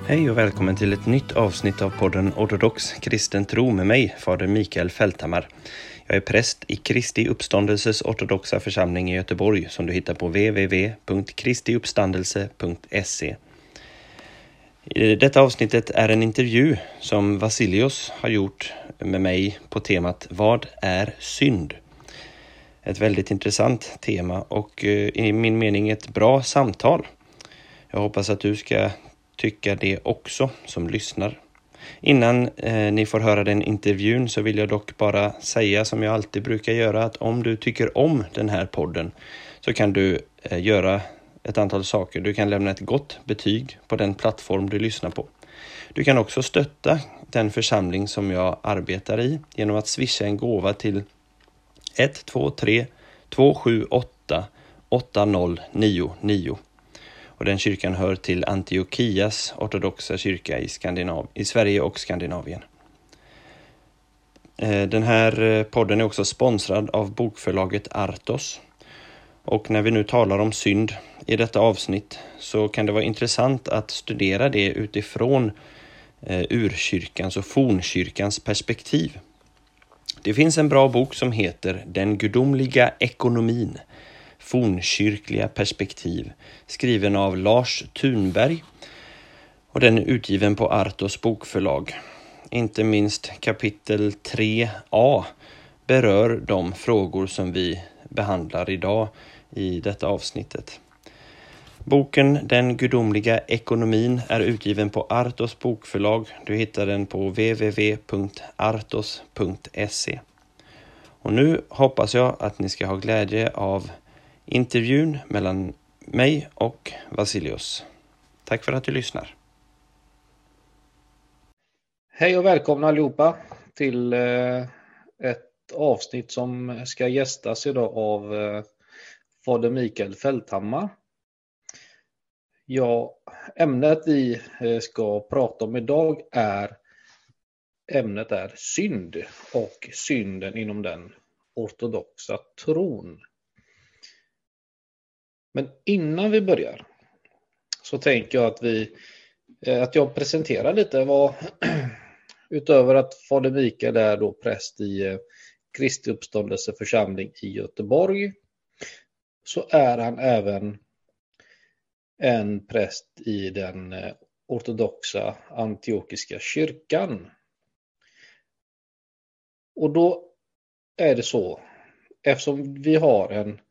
Hej och välkommen till ett nytt avsnitt av podden Ortodox kristen tro med mig, fader Mikael Fälthammar. Jag är präst i Kristi uppståndelses ortodoxa församling i Göteborg som du hittar på www.kristiuppstandelse.se. Detta avsnittet är en intervju som Vasilios har gjort med mig på temat Vad är synd? Ett väldigt intressant tema och i min mening ett bra samtal. Jag hoppas att du ska tycka det också som lyssnar. Innan ni får höra den intervjun så vill jag dock bara säga som jag alltid brukar göra att om du tycker om den här podden så kan du göra ett antal saker. Du kan lämna ett gott betyg på den plattform du lyssnar på. Du kan också stötta den församling som jag arbetar i genom att swisha en gåva till 123 278 8099. Och den kyrkan hör till Antiochias ortodoxa kyrka i Sverige och Skandinavien. Den här podden är också sponsrad av bokförlaget Artos. Och när vi nu talar om synd i detta avsnitt så kan det vara intressant att studera det utifrån urkyrkans och fornkyrkans perspektiv. Det finns en bra bok som heter Den gudomliga ekonomin. Fornkyrkliga perspektiv, skriven av Lars Thunberg, och den är utgiven på Artos bokförlag. Inte minst kapitel 3a berör de frågor som vi behandlar idag i detta avsnittet. Boken Den gudomliga ekonomin är utgiven på Artos bokförlag. Du hittar den på www.artos.se. Och nu hoppas jag att ni ska ha glädje av intervjun mellan mig och Vasilios. Tack för att du lyssnar. Hej och välkomna allihopa till ett avsnitt som ska gästas idag av fader Mikael Fälthammar. Ja, ämnet vi ska prata om idag är synd och synden inom den ortodoxa tron. Men innan vi börjar så tänker jag att jag presenterar lite vad utöver att fader Mikael är då präst i Kristi uppståndelse församling i Göteborg, så är han även en präst i den ortodoxa antiokiska kyrkan. Och då är det så, eftersom vi har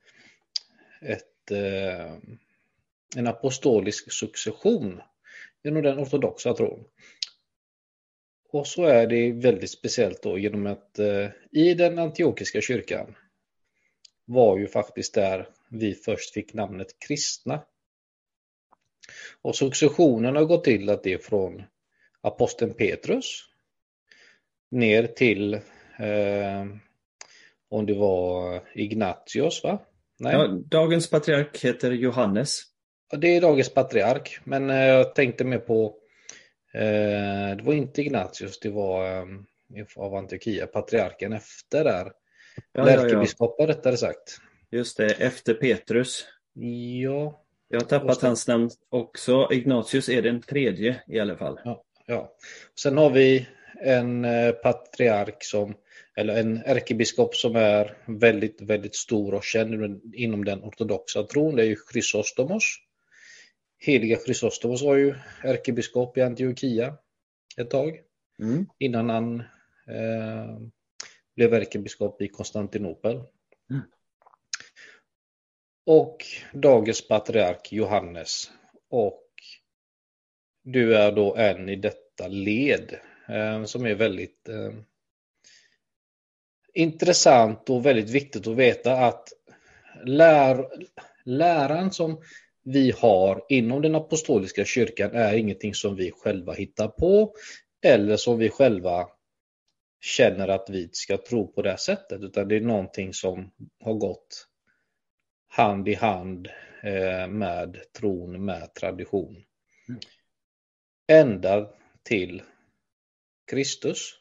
en apostolisk succession genom den ortodoxa tron. Och så är det väldigt speciellt då genom att i den antiokiska kyrkan var ju faktiskt där vi först fick namnet kristna. Och successionen har gått till att det är från aposteln Petrus ner till om det var Ignatius, va? Nej. Ja, dagens patriark heter Johannes. Det är dagens patriark, men jag tänkte mer på det var inte Ignatius, det var av Antiochia, patriarken efter där. Ärkebiskopen rättare sagt. Just det, efter Petrus. Ja. Jag har tappat hans namn också. Ignatius är den tredje i alla fall. Ja. Sen har vi en patriark eller en ärkebiskop som är väldigt, väldigt stor och känd inom den ortodoxa tron. Det är ju Chrysostomos. Heliga Chrysostomos var ju ärkebiskop i Antiochia ett tag. Innan han blev ärkebiskop i Konstantinopel. Och dagens patriark Johannes. Och du är då en i detta led som är väldigt intressant och väldigt viktigt att veta att läran som vi har inom den apostoliska kyrkan är ingenting som vi själva hittar på eller som vi själva känner att vi ska tro på det här sättet, utan det är någonting som har gått hand i hand med tron, med tradition. Ända till Kristus.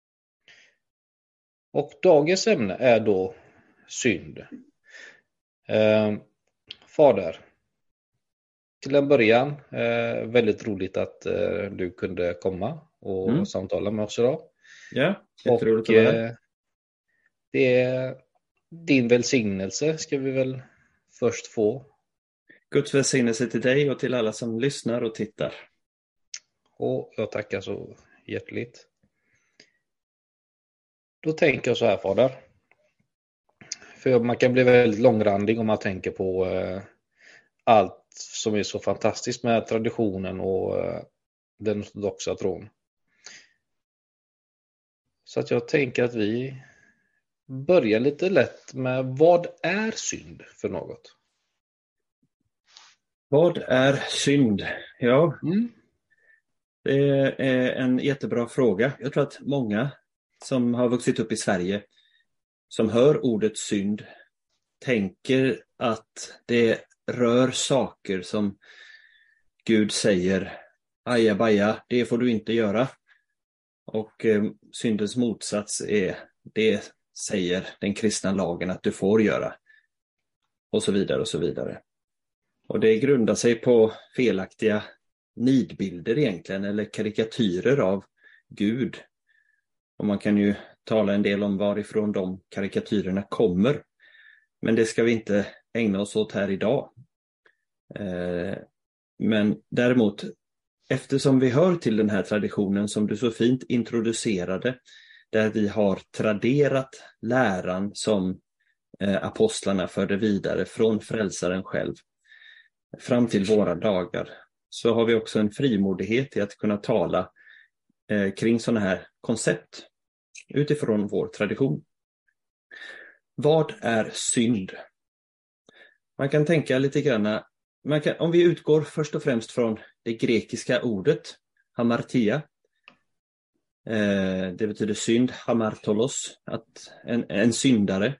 Och dagens ämne är då synd. Fader, till en början, väldigt roligt att du kunde komma och samtala med oss idag. Ja, Och jätteroligt att vara här. det är din välsignelse ska vi väl först få. Guds välsignelse till dig och till alla som lyssnar och tittar. Och jag tackar så hjärtligt. Då tänker jag så här, Fader. För man kan bli väldigt långrandig om man tänker på allt som är så fantastiskt med traditionen och den ortodoxa tron. Så att jag tänker att vi börjar lite lätt med vad är synd för något? Vad är synd? Ja, Mm. det är en jättebra fråga. Jag tror att många som har vuxit upp i Sverige som hör ordet synd tänker att det rör saker som Gud säger, ajabaja, det får du inte göra. Och syndens motsats är, det säger den kristna lagen att du får göra. Och så vidare och så vidare. Och det grundar sig på felaktiga nidbilder egentligen, eller karikatyrer av Gud. Och man kan ju tala en del om varifrån de karikatyrerna kommer. Men det ska vi inte ägna oss åt här idag. Men däremot, eftersom vi hör till den här traditionen som du så fint introducerade, där vi har traderat läran som apostlarna förde vidare från frälsaren själv fram till våra dagar, så har vi också en frimodighet i att kunna tala kring sådana här koncept utifrån vår tradition. Vad är synd? Man kan tänka lite grann, om vi utgår först och främst från det grekiska ordet hamartia. Det betyder synd, hamartolos, att en syndare.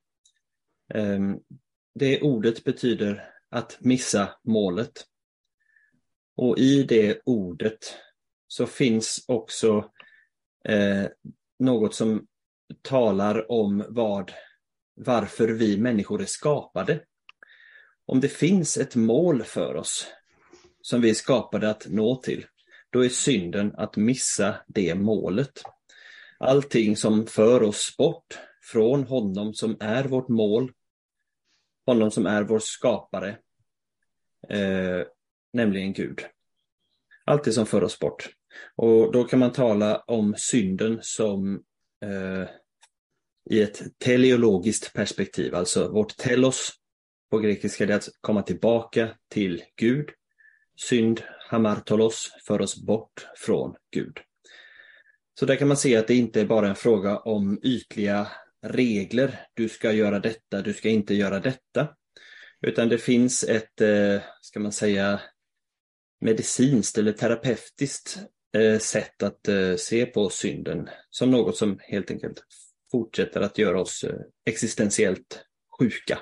Det ordet betyder att missa målet. Och i det ordet så finns också något som talar om varför vi människor är skapade. Om det finns ett mål för oss som vi är skapade att nå till, då är synden att missa det målet. Allting som för oss bort från honom som är vårt mål, honom som är vår skapare, nämligen Gud. Allt det som för oss bort. Och då kan man tala om synden som i ett teleologiskt perspektiv. Alltså vårt telos på grekiska är att komma tillbaka till Gud. Synd, hamartolos, för oss bort från Gud. Så där kan man se att det inte är bara en fråga om ytliga regler. Du ska göra detta, du ska inte göra detta. Utan det finns ett, ska man säga, medicinskt eller terapeutiskt sätt att se på synden som något som helt enkelt fortsätter att göra oss existentiellt sjuka.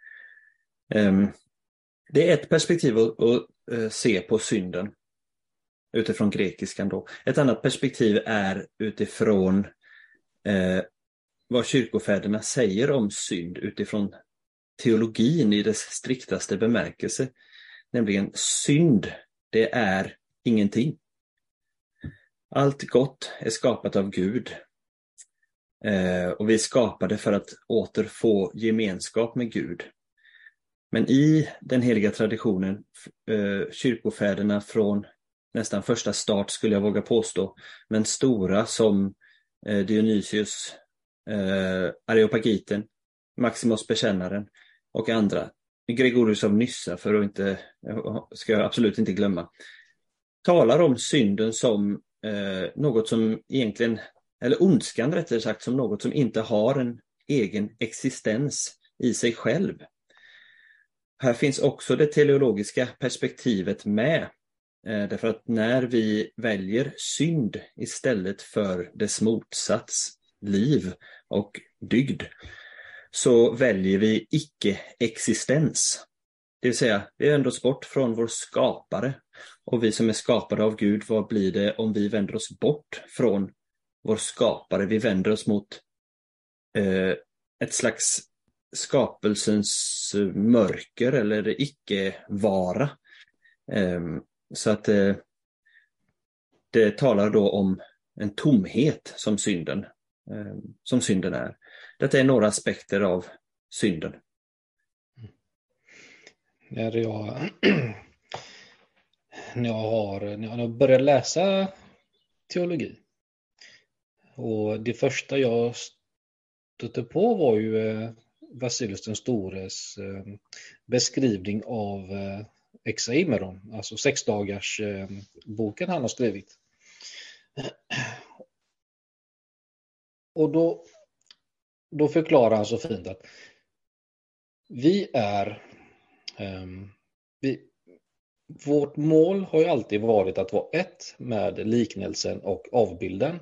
Det är ett perspektiv att se på synden utifrån grekiskan då. Ett annat perspektiv är utifrån vad kyrkofäderna säger om synd utifrån teologin i dess striktaste bemärkelse. Nämligen synd, det är ingenting. Allt gott är skapat av Gud. Och vi är skapade för att återfå gemenskap med Gud. Men i den heliga traditionen, kyrkofäderna från nästan första start skulle jag våga påstå, men stora som Dionysius, Areopagiten, Maximus bekännaren och andra, Gregorius av Nyssa för att inte, ska jag absolut inte glömma, talar om synden som något som egentligen, eller ondskan rättare sagt, som något som inte har en egen existens i sig själv. Här finns också det teleologiska perspektivet med, därför att när vi väljer synd istället för dess motsats, liv och dygd, så väljer vi icke-existens. Det vill säga, vi vänder oss bort från vår skapare. Och vi som är skapade av Gud, vad blir det om vi vänder oss bort från vår skapare? Vi vänder oss mot ett slags skapelsens mörker eller icke-vara. Så att det talar då om en tomhet som synden är. Detta är några aspekter av synden. När jag började läsa teologi, och det första jag stötte på var ju Vasilius den stores beskrivning av Exaimeron, alltså 6 dagars boken han har skrivit. Och då förklarar han så fint att vårt mål har ju alltid varit att vara ett med liknelsen och avbilden.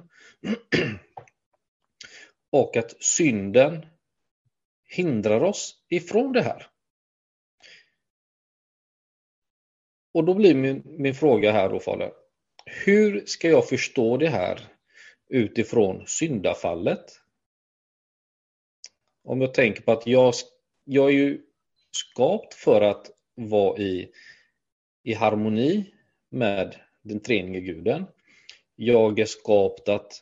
Och att synden hindrar oss ifrån det här. Och då blir min fråga här då, Faller. Hur ska jag förstå det här utifrån syndafallet? Om jag tänker på att jag är ju skapt för att vara i harmoni med den treenige guden. Jag är skapt att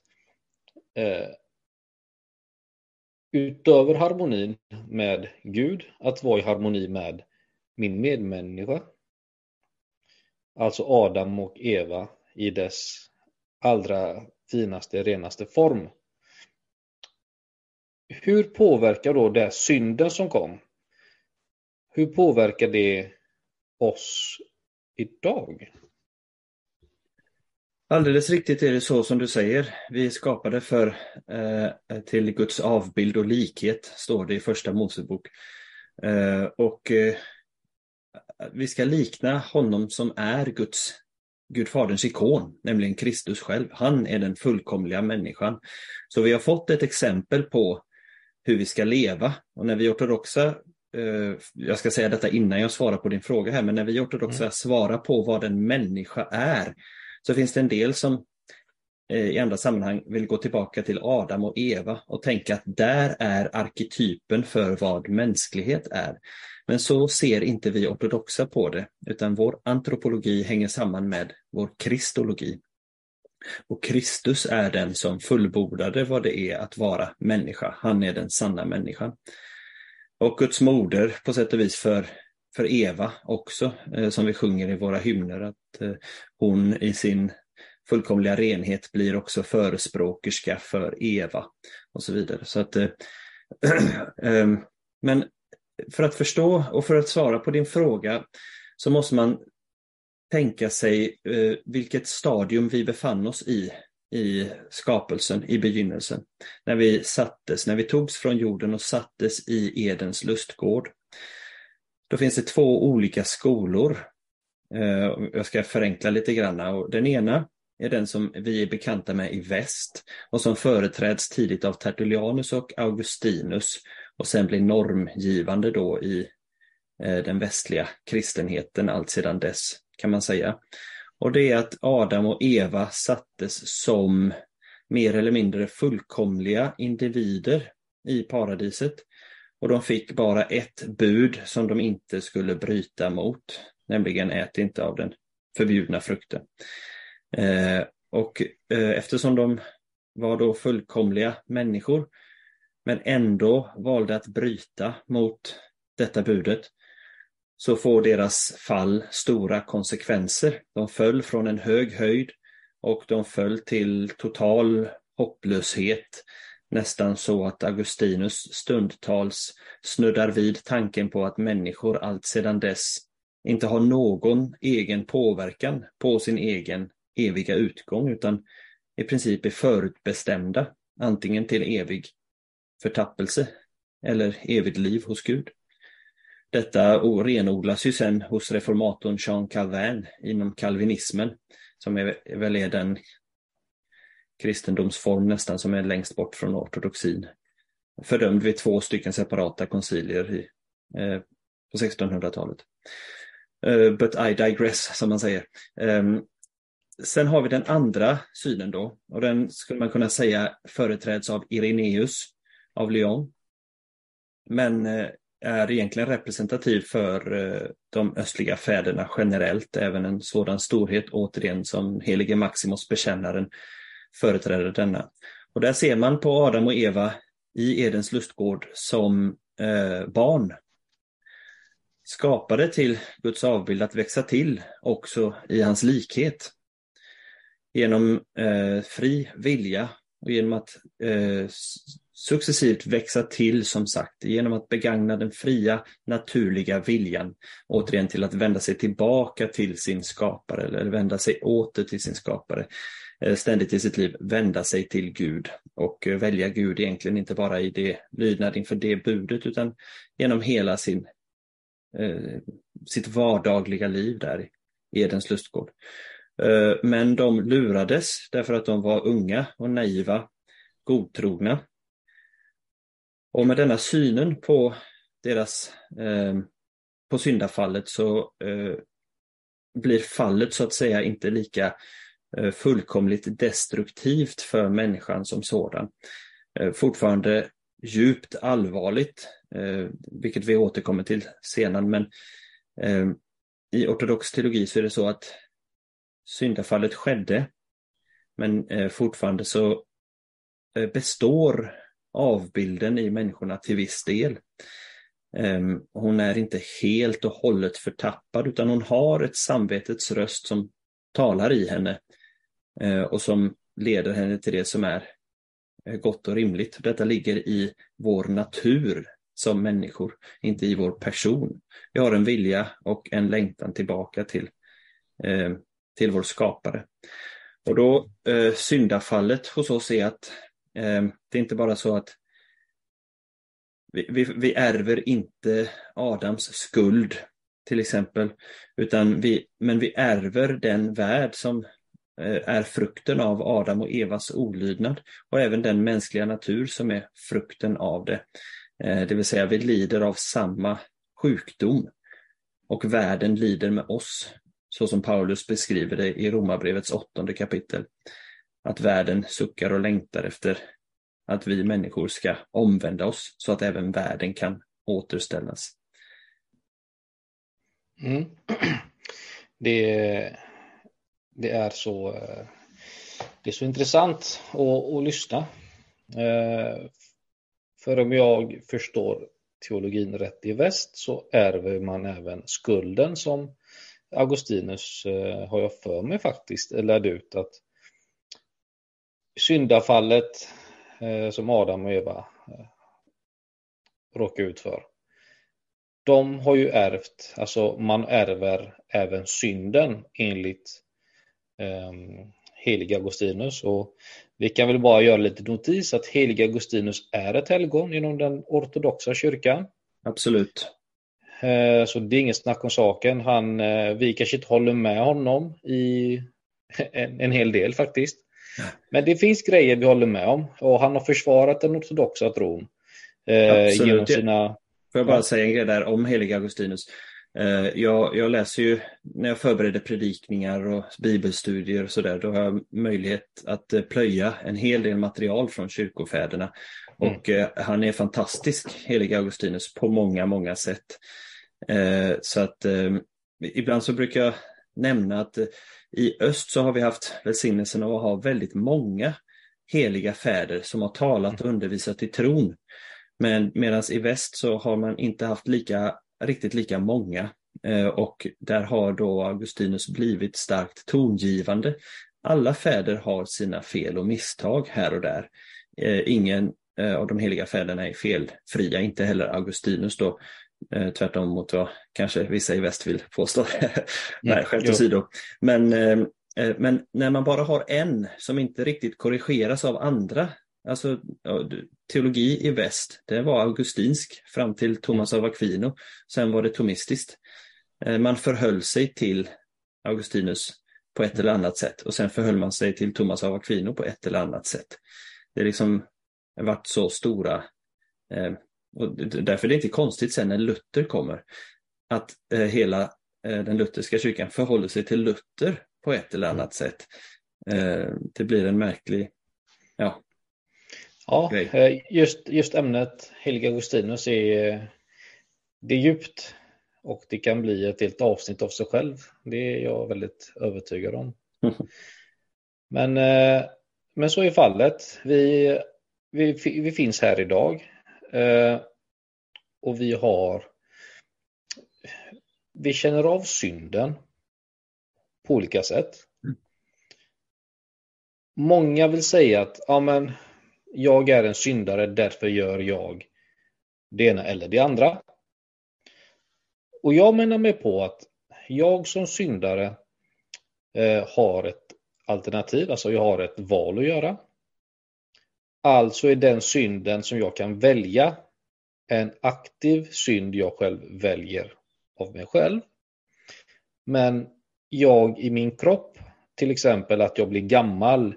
utöver harmonin med Gud, att vara i harmoni med min medmänniska. Alltså Adam och Eva i dess allra finaste, renaste form. Hur påverkar då det synden som kom? Hur påverkar det oss idag? Alldeles riktigt är det så som du säger. Vi är skapade till Guds avbild och likhet, står det i första Mosebok. Vi ska likna honom som är Gud faderns ikon, nämligen Kristus själv. Han är den fullkomliga människan. Så vi har fått ett exempel på hur vi ska leva. Och när vi ortodoxa, jag ska säga detta innan jag svarar på din fråga här, men när vi ortodoxa svarar på vad en människa är, så finns det en del som i andra sammanhang vill gå tillbaka till Adam och Eva och tänka att där är arketypen för vad mänsklighet är. Men så ser inte vi ortodoxa på det, utan vår antropologi hänger samman med vår kristologi. Och Kristus är den som fullbordade vad det är att vara människa. Han är den sanna människan. Och Guds moder på sätt och vis för Eva också, som vi sjunger i våra hymner, att hon i sin fullkomliga renhet blir också förespråkerska för Eva och så vidare. Så att, men för att förstå och för att svara på din fråga så måste man tänka sig vilket stadium vi befann oss i skapelsen, i begynnelsen. När vi togs från jorden och sattes i Edens lustgård. Då finns det 2 olika skolor. Jag ska förenkla lite grann. Och den ena är den som vi är bekanta med i väst och som företräds tidigt av Tertullianus och Augustinus och sen blir normgivande då i den västliga kristenheten allt sedan dess, kan man säga. Och det är att Adam och Eva sattes som mer eller mindre fullkomliga individer i paradiset. Och de fick bara ett bud som de inte skulle bryta mot, nämligen ät inte av den förbjudna frukten. Eftersom de var då fullkomliga människor men ändå valde att bryta mot detta budet, så får deras fall stora konsekvenser. De föll från en hög höjd och de föll till total hopplöshet. Nästan så att Augustinus stundtals snuddar vid tanken på att människor allt sedan dess inte har någon egen påverkan på sin egen eviga utgång, utan i princip är förutbestämda antingen till evig förtappelse eller evigt liv hos Gud. Detta renodlas ju sen hos reformatorn Jean Calvin inom kalvinismen, som är den kristendomsform nästan som är längst bort från ortodoxin. Fördömd vid 2 separata koncilier på 1600-talet. But I digress, som man säger. Sen har vi den andra synen då, och den skulle man kunna säga företräds av Irenaeus av Lyon. Men är egentligen representativ för de östliga fäderna generellt. Även en sådan storhet återigen som helige Maximus bekännaren företräder denna. Och där ser man på Adam och Eva i Edens lustgård som barn. Skapade till Guds avbild att växa till också i hans likhet. Genom fri vilja och genom att successivt växa till, som sagt, genom att begagna den fria naturliga viljan återigen till att vända sig tillbaka till sin skapare, eller vända sig åter till sin skapare, ständigt i sitt liv vända sig till Gud och välja Gud egentligen inte bara i det lydnad inför det budet, utan genom hela sitt vardagliga liv där i Edens lustgård. Men de lurades därför att de var unga och naiva, godtrogna. Och med denna synen på på syndafallet så blir fallet så att säga inte lika fullkomligt destruktivt för människan som sådan. Fortfarande djupt allvarligt, vilket vi återkommer till senare, men i ortodox teologi så är det så att syndafallet skedde, men fortfarande så består avbilden i människorna till viss del. Hon är inte helt och hållet förtappad, utan hon har ett samvetets röst som talar i henne och som leder henne till det som är gott och rimligt. Detta ligger i vår natur som människor, inte i vår person. Vi har en vilja och en längtan tillbaka till vår skapare. Och då syndafallet hos oss är att det är inte bara så att vi ärver inte Adams skuld till exempel, men vi ärver den värld som är frukten av Adam och Evas olydnad, och även den mänskliga natur som är frukten av det. Det vill säga vi lider av samma sjukdom och världen lider med oss, så som Paulus beskriver det i Romarbrevets 8:e kapitel. Att världen suckar och längtar efter att vi människor ska omvända oss så att även världen kan återställas. Mm. Det är så intressant att lyssna. För om jag förstår teologin rätt i väst så ärver man även skulden, som Augustinus har jag för mig faktiskt lärde ut, att syndafallet som Adam och Eva råkar ut för, de har ju ärvt, alltså man ärver även synden enligt helig Augustinus. Och vi kan väl bara göra lite notis att helig Augustinus är ett helgon inom den ortodoxa kyrkan. Absolut. Så det är inget snack om saken. Vi kanske inte håller med honom i en hel del faktiskt. Men det finns grejer vi håller med om, och han har försvarat den ortodoxa tron genom sina... Får jag bara säga en grej där om helig Augustinus. Jag läser ju, när jag förbereder predikningar och bibelstudier och sådär, då har jag möjlighet att plöja en hel del material från kyrkofäderna. Och han är fantastisk, helig Augustinus, på många sätt. Så att ibland så brukar jag nämna att i öst så har vi haft välsignelsen av att ha väldigt många heliga fäder som har talat och undervisat i tron. Men medan i väst så har man inte haft riktigt lika många, och där har då Augustinus blivit starkt tongivande. Alla fäder har sina fel och misstag här och där. Ingen av de heliga fäderna är felfria, inte heller Augustinus då, tvärtom mot vad kanske vissa i väst vill påstå. Nej, skämt åsido. Men när man bara har en som inte riktigt korrigeras av andra, alltså teologi i väst, det var augustinsk fram till Thomas av Aquino, sen var det thomistiskt. Man förhöll sig till Augustinus på ett eller annat sätt, och sen förhöll man sig till Thomas av Aquino på ett eller annat sätt. Det är liksom varit så stora, och därför är det inte konstigt sen när Luther kommer att hela den lutherska kyrkan förhåller sig till Luther på ett eller annat sätt. Det blir en märklig just ämnet helig Augustinus är det är djupt och det kan bli ett helt avsnitt av sig själv. Det är jag väldigt övertygad om. Men så är fallet. Vi finns här idag och vi känner av synden på olika sätt. Många vill säga att jag är en syndare, därför gör jag det ena eller det andra. Och jag menar mig på att jag som syndare har ett alternativ, alltså jag har ett val att göra. Alltså är den synden som jag kan välja en aktiv synd jag själv väljer av mig själv. Men jag i min kropp, till exempel att jag blir gammal,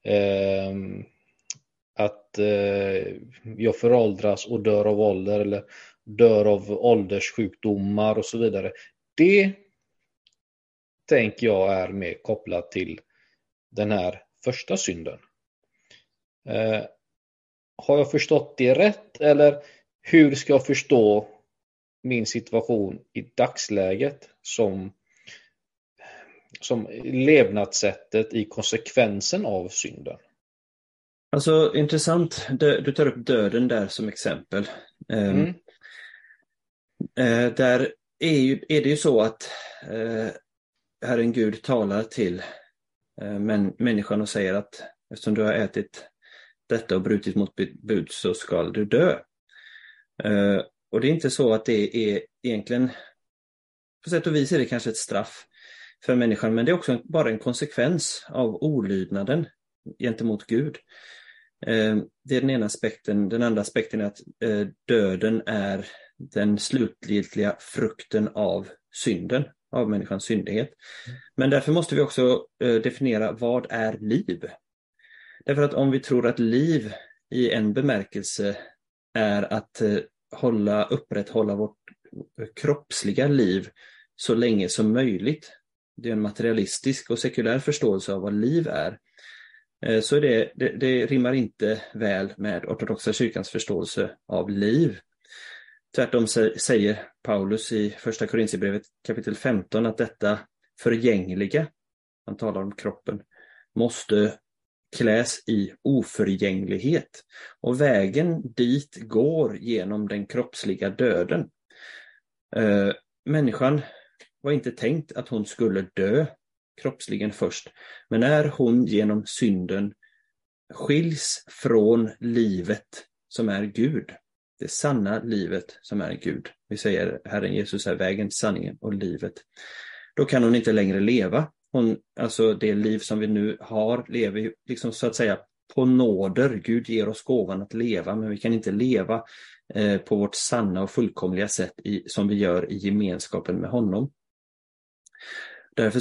att jag föråldras och dör av ålder eller dör av ålderssjukdomar och så vidare. Det tänker jag är mer kopplat till den här första synden. Har jag förstått det rätt, eller hur ska jag förstå min situation i dagsläget som levnadssättet i konsekvensen av synden? Alltså intressant, du tar upp döden där som exempel. Där är det ju så att Herren Gud talar till människan och säger att eftersom du har ätit detta och brutit mot bud så ska du dö. Och det är inte så att det är egentligen, på sätt och vis är det kanske ett straff för människan, men det är också bara en konsekvens av olydnaden gentemot Gud. Det är den ena aspekten. Den andra aspekten är att döden är den slutgiltiga frukten av synden, av människans syndighet. Men därför måste vi också definiera vad är liv. Därför att om vi tror att liv i en bemärkelse är att upprätthålla vårt kroppsliga liv så länge som möjligt, det är en materialistisk och sekulär förståelse av vad liv är, så är det rimmar inte väl med ortodoxa kyrkans förståelse av liv. Tvärtom säger Paulus i första Korinthierbrevet kapitel 15 att detta förgängliga, han talar om kroppen, måste kläs i oförgänglighet. Och vägen dit går genom den kroppsliga döden. Människan var inte tänkt att hon skulle dö kroppsligen först. Men när hon genom synden skiljs från livet som är Gud, det sanna livet som är Gud, vi säger Herren Jesus är vägen, sanningen och livet, då kan hon inte längre leva. Alltså det liv som vi nu har lever liksom så att säga på nåder. Gud ger oss gåvan att leva, men vi kan inte leva på vårt sanna och fullkomliga sätt som vi gör i gemenskapen med honom. Därför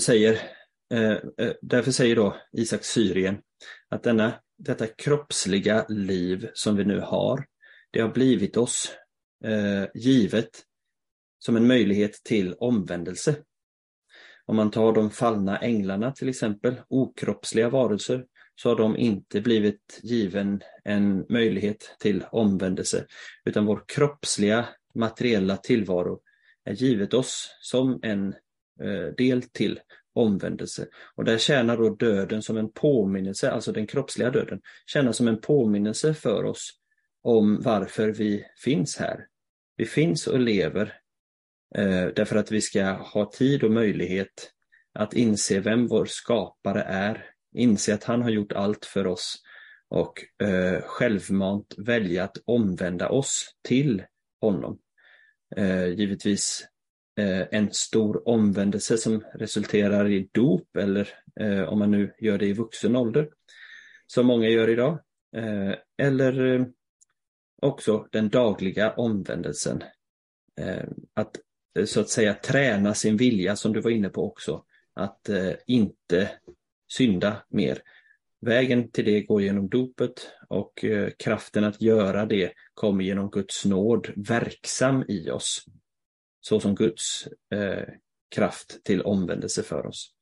säger då Isak Syrien att detta kroppsliga liv som vi nu har, det har blivit oss givet som en möjlighet till omvändelse. Om man tar de fallna änglarna till exempel, okroppsliga varelser, så har de inte blivit given en möjlighet till omvändelse, utan vår kroppsliga materiella tillvaro är givet oss som en del till omvändelse. Och där tjänar då döden som en påminnelse, alltså den kroppsliga döden, tjänar som en påminnelse för oss om varför vi finns här. Vi finns och lever därför att vi ska ha tid och möjlighet att inse vem vår skapare är, inse att han har gjort allt för oss och självmant välja att omvända oss till honom. Givetvis en stor omvändelse som resulterar i dop, eller om man nu gör det i vuxen ålder som många gör idag, eller också den dagliga omvändelsen, att så att säga träna sin vilja, som du var inne på också, att inte synda mer. Vägen till det går genom dopet, och kraften att göra det kommer genom Guds nåd verksam i oss, så som Guds kraft till omvändelse för oss.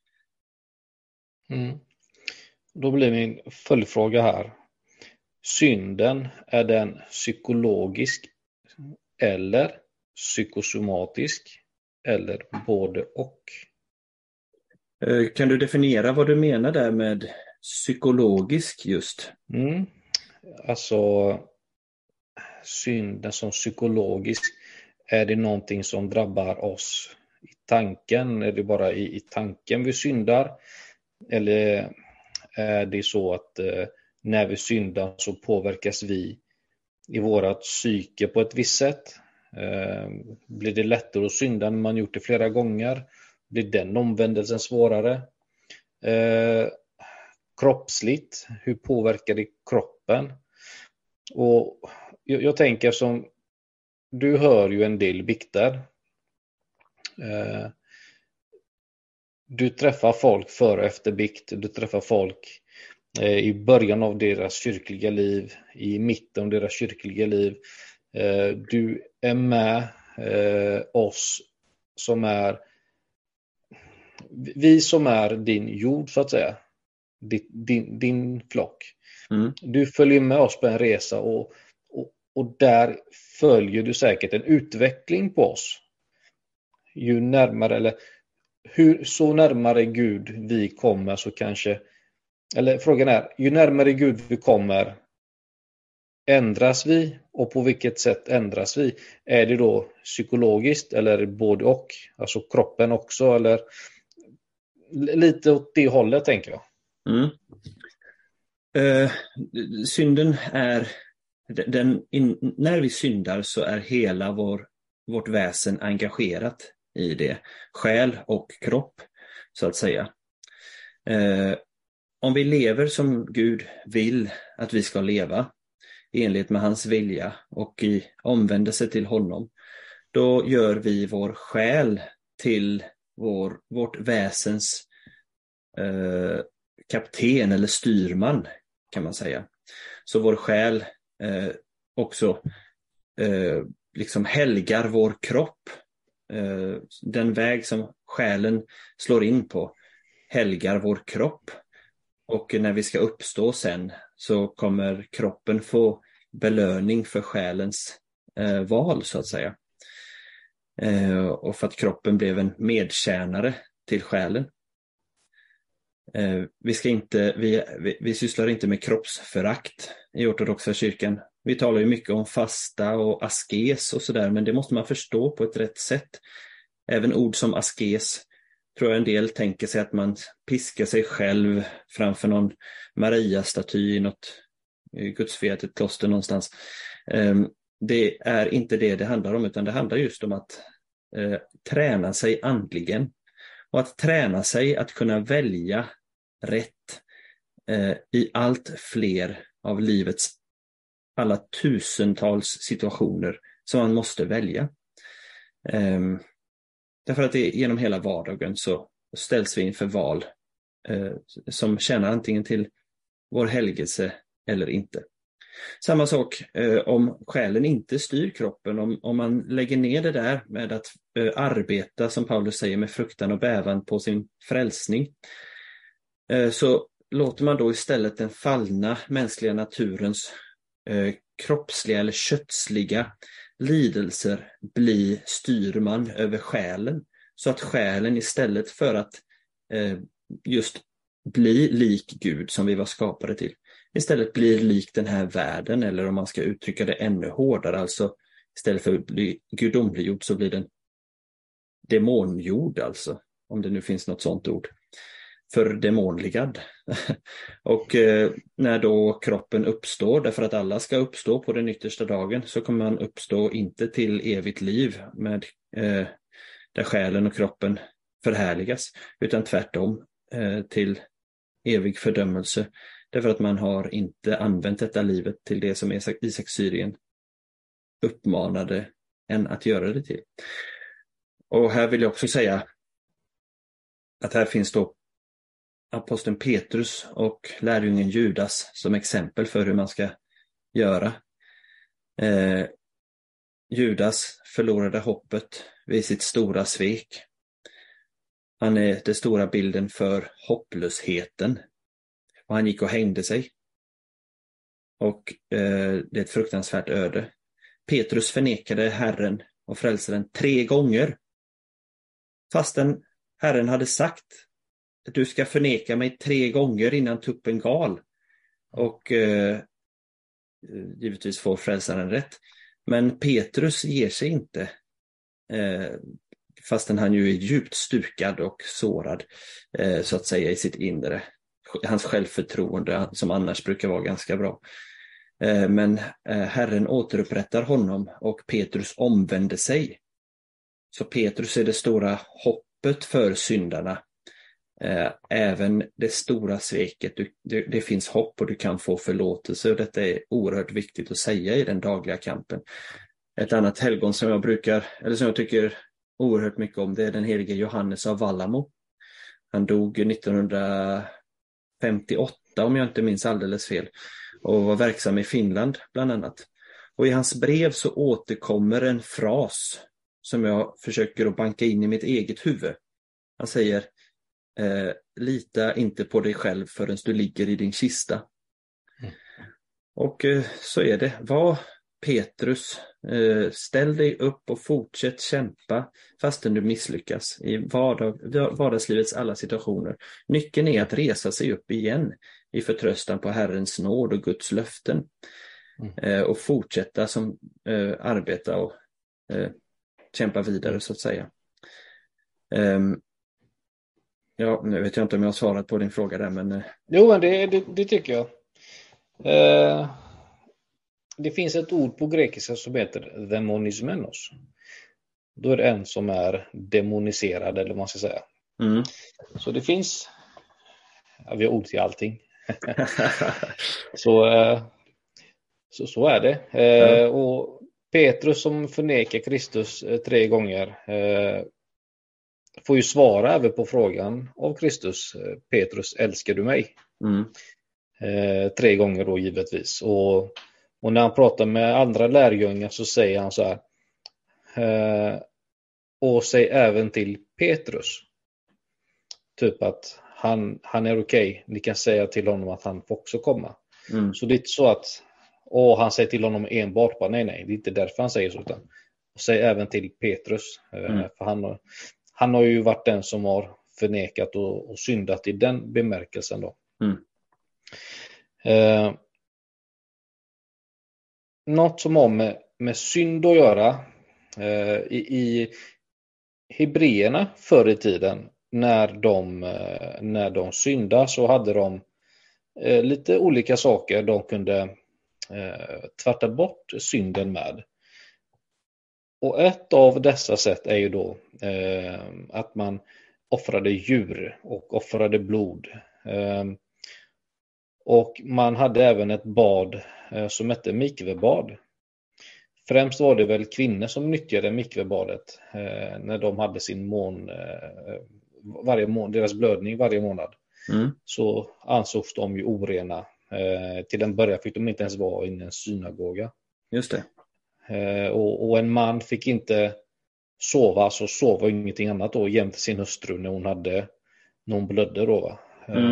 Då blir min följdfråga här: synden, är den psykologisk eller psykosomatisk eller både och? Kan du definiera vad du menar där med psykologisk just? Alltså synden som psykologisk, är det någonting som drabbar oss i tanken? Är det bara i tanken vi syndar? Eller är det så att när vi syndar så påverkas vi i vårat psyke på ett visst sätt? Blir det lättare att synda när man gjort det flera gånger? Blir den omvändelsen svårare? Kroppsligt, hur påverkar det kroppen? Och jag tänker som du hör ju en del bikter. Du träffar folk före och efter bikt. Du träffar folk i början av deras kyrkliga liv, i mitten av deras kyrkliga liv. Du är med oss som är vi som är din jord så att säga. Din flock. Du följer med oss på en resa och där följer du säkert en utveckling på oss. Ju närmare eller så närmare Gud vi kommer så kanske, eller frågan är, ju närmare Gud vi kommer, ändras vi, och på vilket sätt ändras vi? Är det då psykologiskt eller både och? Alltså kroppen också, eller lite åt det hållet tänker jag. Synden är när vi syndar så är hela vårt väsen engagerat i det, själ och kropp så att säga. Om vi lever som Gud vill att vi ska leva i enlighet med hans vilja och i omvändelse till honom, då gör vi vår själ till vårt väsens kapten eller styrman kan man säga. Så vår själ också liksom helgar vår kropp. Den väg som själen slår in på helgar vår kropp. Och när vi ska uppstå sen så kommer kroppen få belöning för själens val så att säga. Och för att kroppen blev en medtjänare till själen. Vi sysslar inte med kroppsförakt i ortodoxa kyrkan. Vi talar ju mycket om fasta och askes och sådär, men det måste man förstå på ett rätt sätt. Även ord som askes tror jag en del tänker sig att man piskar sig själv framför någon Maria-staty i något gudsförgätet kloster någonstans. Det är inte det handlar om, utan det handlar just om att träna sig andligen och att träna sig att kunna välja rätt i allt fler av livets alla tusentals situationer som man måste välja. Därför att genom hela vardagen så ställs vi inför val som tjänar antingen till vår helgelse eller inte. Samma sak om själen inte styr kroppen, om man lägger ner det där med att arbeta, som Paulus säger, med fruktan och bävan på sin frälsning, så låter man då istället den fallna mänskliga naturens kroppsliga eller kötsliga lidelser bli styrman över själen, så att själen istället för att just bli lik Gud som vi var skapade till, istället blir lik den här världen, eller om man ska uttrycka det ännu hårdare, alltså istället för att bli gudomliggjord så blir den demonjord, alltså, om det nu finns något sånt ord, för demonligad. Och när då kroppen uppstår, därför att alla ska uppstå på den yttersta dagen, så kommer man uppstå inte till evigt liv med där själen och kroppen förhärligas, utan tvärtom till evig fördömelse, därför att man har inte använt detta livet till det som Isak Syrien uppmanade en att göra det till. Och här vill jag också säga att här finns då aposteln Petrus och lärjungen Judas som exempel för hur man ska göra. Judas förlorade hoppet vid sitt stora svek. Han är den stora bilden för hopplösheten. Och han gick och hängde sig. Och det är ett fruktansvärt öde. Petrus förnekade Herren och frälsaren 3 gånger. Fastän Herren hade sagt att du ska förneka mig 3 gånger innan tuppen gal. Och givetvis får frälsaren rätt. Men Petrus ger sig inte. Fastän han ju är djupt stukad och sårad så att säga i sitt inre. Hans självförtroende som annars brukar vara ganska bra. Men Herren återupprättar honom och Petrus omvänder sig. Så Petrus är det stora hoppet för syndarna. Även det stora sveket, det finns hopp och du kan få förlåtelse, och detta är oerhört viktigt att säga i den dagliga kampen. Ett annat helgon som jag tycker oerhört mycket om, det är den helige Johannes av Vallamo. Han dog 1958 om jag inte minns alldeles fel och var verksam i Finland bland annat. Och i hans brev så återkommer en fras som jag försöker att banka in i mitt eget huvud. Han säger: lita inte på dig själv förrän du ligger i din kista. Och så är det. Var Petrus, ställ dig upp och fortsätt kämpa fastän du misslyckas i vardagslivets alla situationer. Nyckeln är att resa sig upp igen i förtröstan på Herrens nåd och Guds löften. Och fortsätta som arbeta och kämpa vidare så att säga. Ja, nu vet jag inte om jag har svarat på din fråga där, men... Jo, men det tycker jag. Det finns ett ord på grekiska som heter demonismenos. Då är det en som är demoniserad, eller vad man ska säga. Så det finns... Ja, vi har ord till allting. så är det. Och Petrus som förnekar Kristus 3 gånger... får ju svara även på frågan av Kristus: Petrus, älskar du mig? 3 gånger då givetvis. Och när han pratar med andra lärjungar så säger han så här: och säg även till Petrus. Typ att han är okej. Ni kan säga till honom att han får också komma. Så det är inte så att han säger till honom enbart bara, nej, det är inte därför han säger så, utan och säg även till Petrus. För han har ju varit den som har förnekat och syndat i den bemärkelsen då. Något som har med synd att göra i hebreerna förr i tiden, när de syndade, så hade de lite olika saker de kunde tvätta bort synden med. Och ett av dessa sätt är ju då att man offrade djur och offrade blod. Och man hade även ett bad som hette mikvebad. Främst var det väl kvinnor som nyttjade mikvebadet när de hade sin deras blödning varje månad. Så ansågs de ju orena. Till en början fick de inte ens vara i en synagoga. Just det. Och en man fick inte sova, så sova ingenting annat då jämte sin hustru när hon blödde då.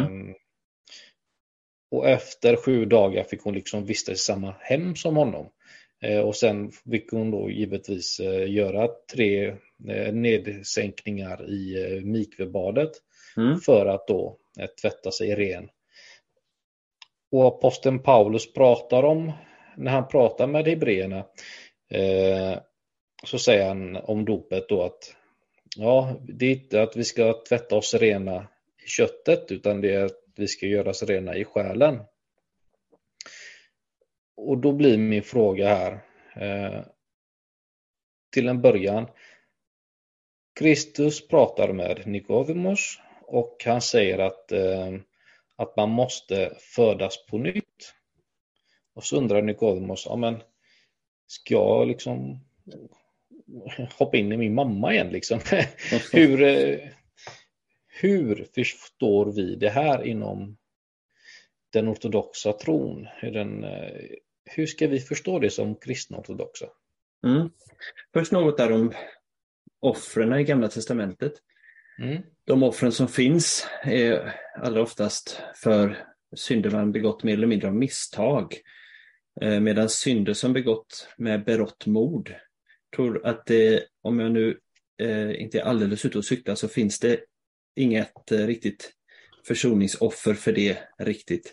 Och efter 7 dagar fick hon liksom vistas i samma hem som honom. Och sen fick hon då givetvis göra 3 nedsänkningar i mikvebadet för att då tvätta sig ren. Och aposteln Paulus pratar om, när han pratar med hebreerna, så säger han om dopet då att det är inte att vi ska tvätta oss rena i köttet, utan det är att vi ska göra oss rena i själen. Och då blir min fråga här, till en början, Kristus pratar med Nikodemos och han säger att man måste födas på nytt. Och så undrar Nikodemos, men ska jag liksom hoppa in i min mamma igen liksom? Hur förstår vi det här inom den ortodoxa tron? Hur ska vi förstå det som kristna ortodoxa? Först något där om offren i Gamla testamentet. De offren som finns är allra oftast för synder man begått mer eller mindre av misstag. Medan synder som begått med berått mod, tror att det, om jag nu inte är alldeles ute och cyklar, så finns det inget riktigt försoningsoffer för det riktigt.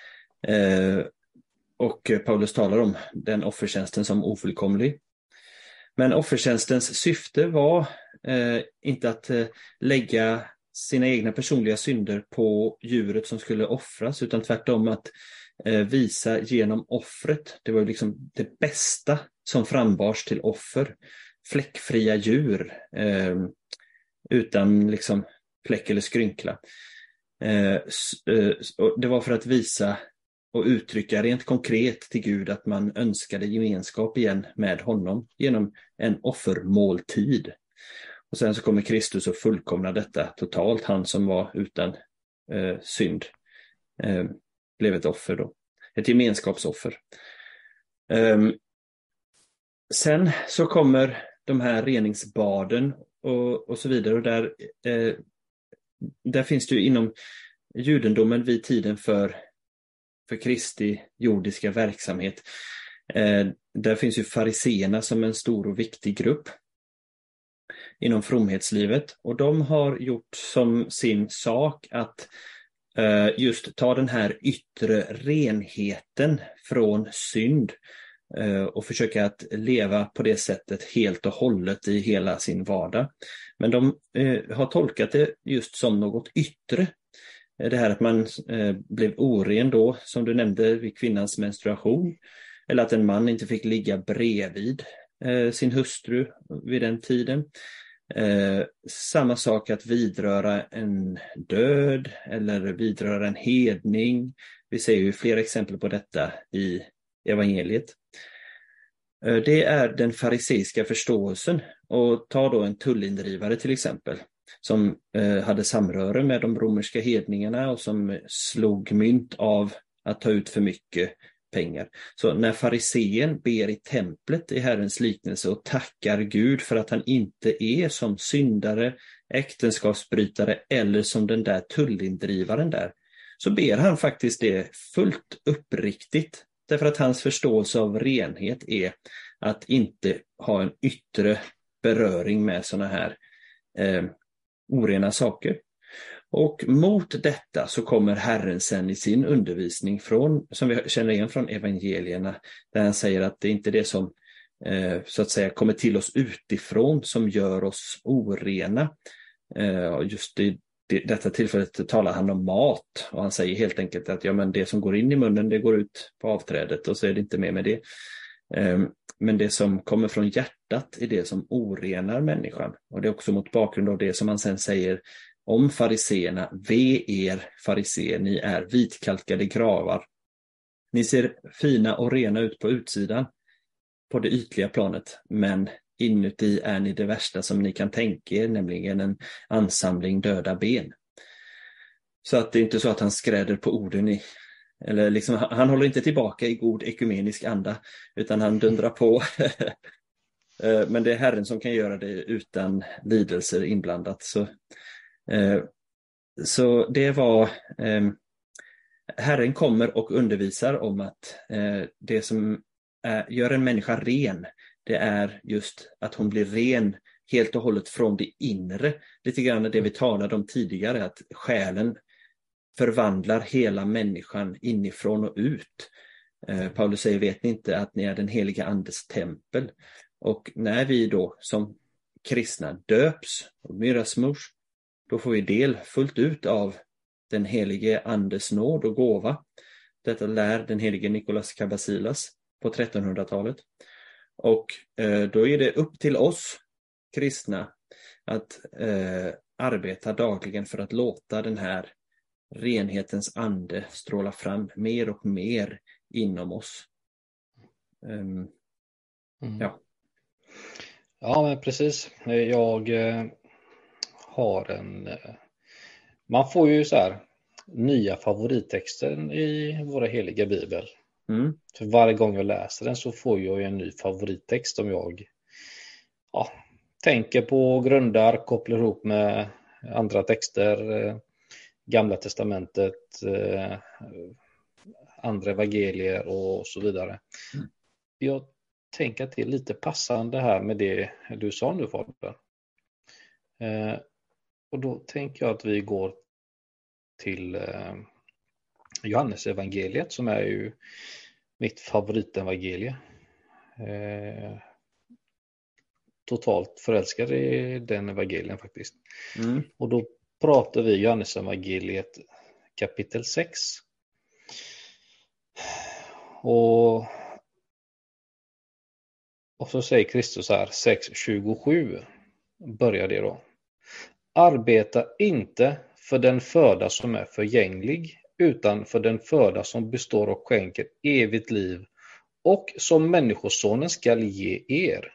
Och Paulus talar om den offertjänsten som ofullkomlig. Men offertjänstens syfte var inte att lägga sina egna personliga synder på djuret som skulle offras, utan tvärtom att visa genom offret. Det var liksom det bästa som frambars till offer. Fläckfria djur utan liksom fläck eller skrynkla. Det var för att visa och uttrycka rent konkret till Gud att man önskade gemenskap igen med honom genom en offermåltid. Och sen så kommer Kristus och fullkomna detta totalt. Han som var utan synd blev ett offer då. Ett gemenskapsoffer. Sen så kommer de här reningsbaden och så vidare. Och där finns det ju inom judendomen vid tiden för Kristi jordiska verksamhet. Där finns ju fariseerna som en stor och viktig grupp inom fromhetslivet. Och de har gjort som sin sak att just ta den här yttre renheten från synd och försöka att leva på det sättet helt och hållet i hela sin vardag. Men de har tolkat det just som något yttre. Det här att man blev oren då, som du nämnde, vid kvinnans menstruation. Eller att en man inte fick ligga bredvid sin hustru vid den tiden. Samma sak att vidröra en död eller vidröra en hedning. Vi ser ju flera exempel på detta i evangeliet. Det är den fariseiska förståelsen. Och ta då en tullindrivare till exempel, som hade samröre med de romerska hedningarna och som slog mynt av att ta ut för mycket pengar. Så när farisén ber i templet i Herrens liknelse och tackar Gud för att han inte är som syndare, äktenskapsbrytare eller som den där tullindrivaren där, så ber han faktiskt det fullt uppriktigt. Därför att hans förståelse av renhet är att inte ha en yttre beröring med sådana här orena saker. Och mot detta så kommer Herren sen i sin undervisning som vi känner igen från evangelierna, där han säger att det inte är det som så att säga kommer till oss utifrån som gör oss orena. Just i detta tillfället talar han om mat, och han säger helt enkelt att men det som går in i munnen, det går ut på avträdet, och så är det inte mer med det. Men det som kommer från hjärtat är det som orenar människan. Och det är också mot bakgrund av det som han sen säger om fariseerna: ve er fariseer, ni är vitkalkade gravar. Ni ser fina och rena ut på utsidan, på det ytliga planet, men inuti är ni det värsta som ni kan tänka er, nämligen en ansamling döda ben. Så att det är inte så att han skräder på orden eller liksom, han håller inte tillbaka i god ekumenisk anda, utan han dundrar på. Men det är Herren som kan göra det utan lidelser inblandat. Så det var Herren kommer och undervisar om att det som gör en människa ren, det är just att hon blir ren helt och hållet från det inre. Lite grann det vi talade om tidigare, att själen förvandlar hela människan inifrån och ut. Paulus säger: vet ni inte att ni är den heliga andes tempel? Och när vi då som kristna döps och myrasmors, då får vi del fullt ut av den helige andes nåd och gåva. Detta lär den helige Nicolas Cabasilas på 1300-talet. Och då är det upp till oss kristna att arbeta dagligen för att låta den här renhetens ande stråla fram mer och mer inom oss. Ja, men precis. Jag har man får ju så här nya favorittexter i våra heliga bibel. För varje gång jag läser den så får jag en ny favorittext som jag tänker på, grundar, kopplar ihop med andra texter, Gamla testamentet, andra evangelier och så vidare. Jag tänka till lite passande här med det du sa nu, Fabian. Och då tänker jag att vi går till Johannes evangeliet, som är ju mitt favoritevangelie. Totalt förälskad i den evangelien faktiskt. Och då pratar vi Johannes evangeliet kapitel 6. Och så säger Kristus här, 6:27 börjar det då. Arbeta inte för den föda som är förgänglig, utan för den föda som består och skänker evigt liv, och som människosonen skall ge er.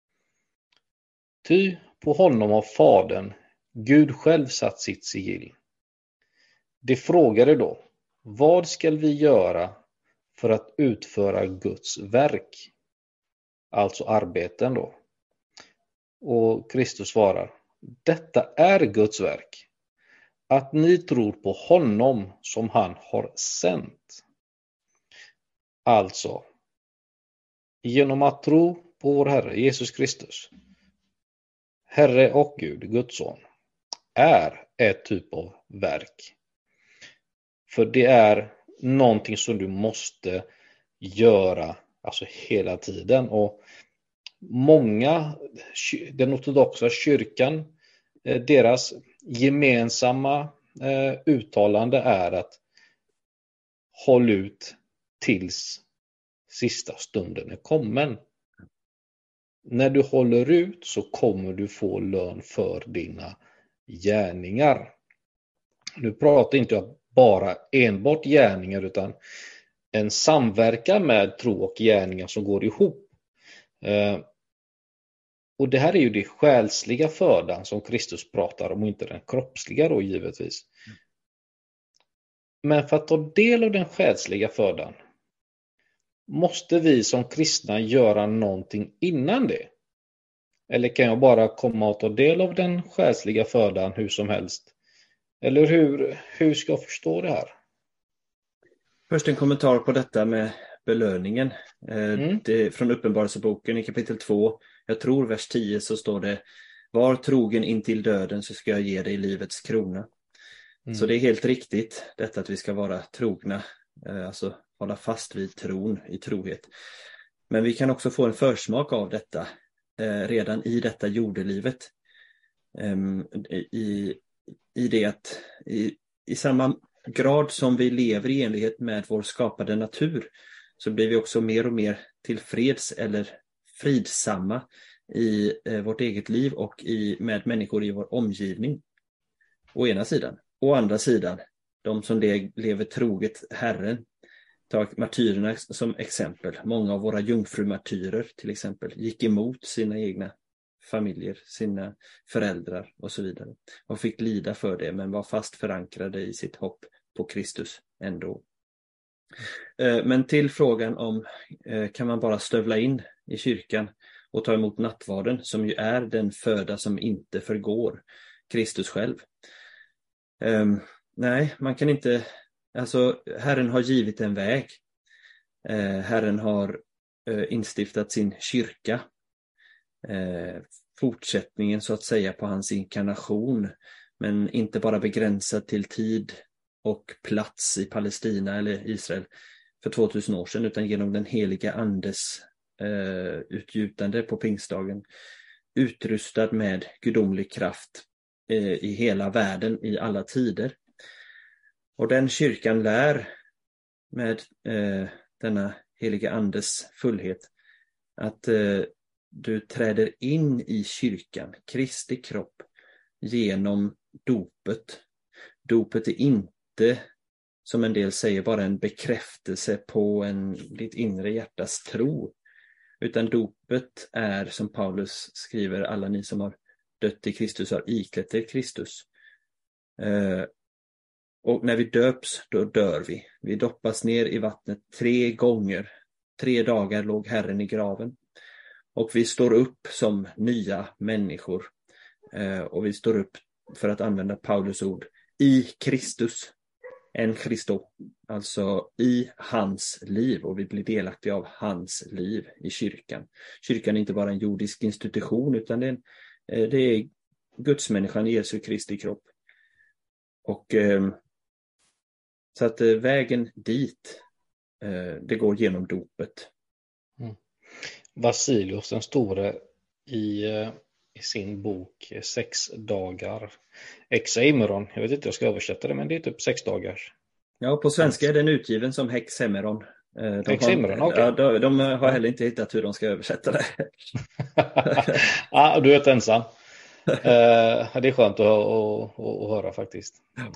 Ty på honom har Fadern, Gud själv, satt sitt sigill. De frågade då, vad skall vi göra för att utföra Guds verk? Alltså arbeten då. Och Kristus svarar, detta är Guds verk, att ni tror på honom som han har sänt. Alltså, genom att tro på vår Herre Jesus Kristus, Herre och Gud, Guds son, är ett typ av verk. För det är någonting som du måste göra, alltså hela tiden. Och många, den ortodoxa kyrkan, deras gemensamma uttalande är att håll ut tills sista stunden är kommen. När du håller ut så kommer du få lön för dina gärningar. Nu pratar inte jag bara enbart gärningar, utan en samverkan med tro och gärningar som går ihop. Och det här är ju det själsliga födan som Kristus pratar om, och inte den kroppsliga då givetvis. Men för att ta del av den själsliga födan måste vi som kristna göra någonting innan det? Eller kan jag bara komma och ta del av den själsliga födan hur som helst? Eller hur ska jag förstå det här? Först en kommentar på detta med belöningen. Det, från Uppenbarelseboken i kapitel 2, jag tror vers 10, så står det: var trogen in till döden, så ska jag ge dig livets krona. Så det är helt riktigt, detta att vi ska vara trogna, alltså hålla fast vid tron, i trohet. Men vi kan också få en försmak av detta redan i detta jordelivet. I det att i samma grad som vi lever i enlighet med vår skapade natur, så blir vi också mer och mer tillfreds eller fridsamma i vårt eget liv och med människor i vår omgivning. Å ena sidan. Å andra sidan, de som lever troget Herren. Ta martyrerna som exempel. Många av våra jungfrumartyrer till exempel gick emot sina egna familjer, sina föräldrar och så vidare. Och fick lida för det, men var fast förankrade i sitt hopp på Kristus ändå. Men till frågan om kan man bara stövla in i kyrkan och ta emot nattvarden, som ju är den föda som inte förgår, Kristus själv. Nej, man kan inte, alltså Herren har givit en väg. Herren har instiftat sin kyrka. Fortsättningen så att säga på hans inkarnation, men inte bara begränsad till tid och plats i Palestina eller Israel för 2000 år sedan, utan genom den heliga andes utgjutande på pingstdagen, utrustad med gudomlig kraft i hela världen i alla tider. Och den kyrkan lär med denna heliga andes fullhet att du träder in i kyrkan, Kristi kropp, genom dopet. Dopet är inte, som en del säger, bara en bekräftelse på ditt inre hjärtas tro. Utan dopet är, som Paulus skriver, alla ni som har dött i Kristus har iklätt er Kristus. Och när vi döps, då dör vi. Vi doppas ner i vattnet 3 gånger. 3 dagar låg Herren i graven. Och vi står upp som nya människor. Och vi står upp, för att använda Paulus ord, i Kristus. en Christo, alltså i hans liv, och vi blir delaktiga av hans liv i kyrkan. Kyrkan är inte bara en jordisk institution, utan det är Gudsmänniskan Jesu Kristi kropp. Och så att vägen dit, det går genom dopet. Vasilius den store i sin bok 6 dagar Hexaemeron, jag vet inte hur jag ska översätta det, men det är typ 6 dagars. Ja, på svenska är den utgiven som Hexaemeron. De har heller inte hittat hur de ska översätta det. Du är inte ensam. Det är skönt att höra faktiskt.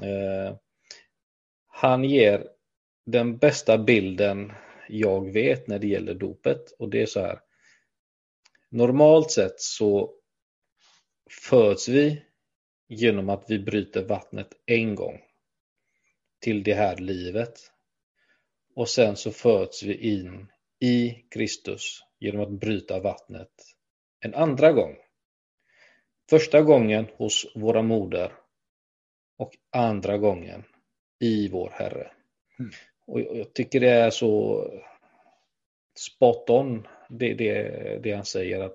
Han ger den bästa bilden jag vet när det gäller dopet, och det är så här. Normalt sett så föds vi genom att vi bryter vattnet en gång till det här livet, och sen så föds vi in i Kristus genom att bryta vattnet en andra gång. Första gången hos våra moder och andra gången i vår Herre. Och jag tycker det är så spot on det han säger, att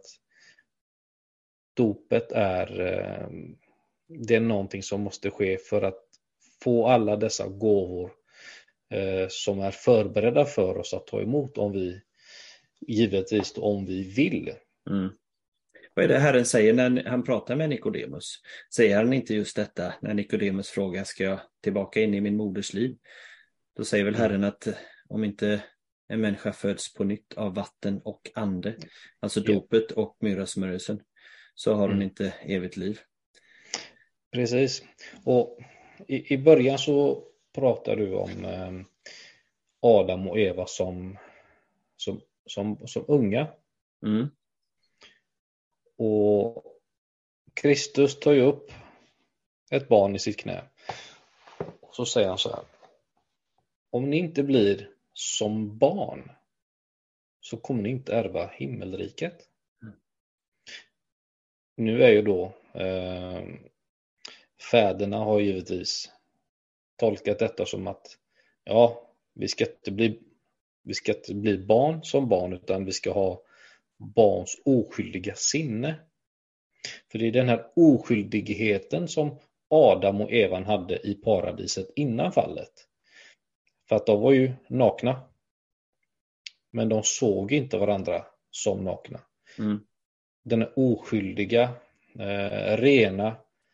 dopet det är någonting som måste ske för att få alla dessa gåvor som är förberedda för oss att ta emot, givetvis om vi vill. Vad är det Herren säger när han pratar med Nikodemus? Säger han inte just detta när Nikodemus frågar, ska jag tillbaka in i min moders liv? Då säger väl Herren att om inte en människa föds på nytt av vatten och ande, alltså dopet och myrrasmörjelsen, så har hon inte evigt liv. Precis. Och i början så pratar du om Adam och Eva som unga. Och Kristus tar ju upp ett barn i sitt knä. Och så säger han så här: om ni inte blir som barn så kommer ni inte ärva himmelriket. Nu är ju då fäderna har givetvis tolkat detta som att vi ska inte bli barn som barn, utan vi ska ha barns oskyldiga sinne. För det är den här oskyldigheten som Adam och Eva hade i paradiset innan fallet. För att de var ju nakna, men de såg inte varandra som nakna. Den här oskyldiga, rena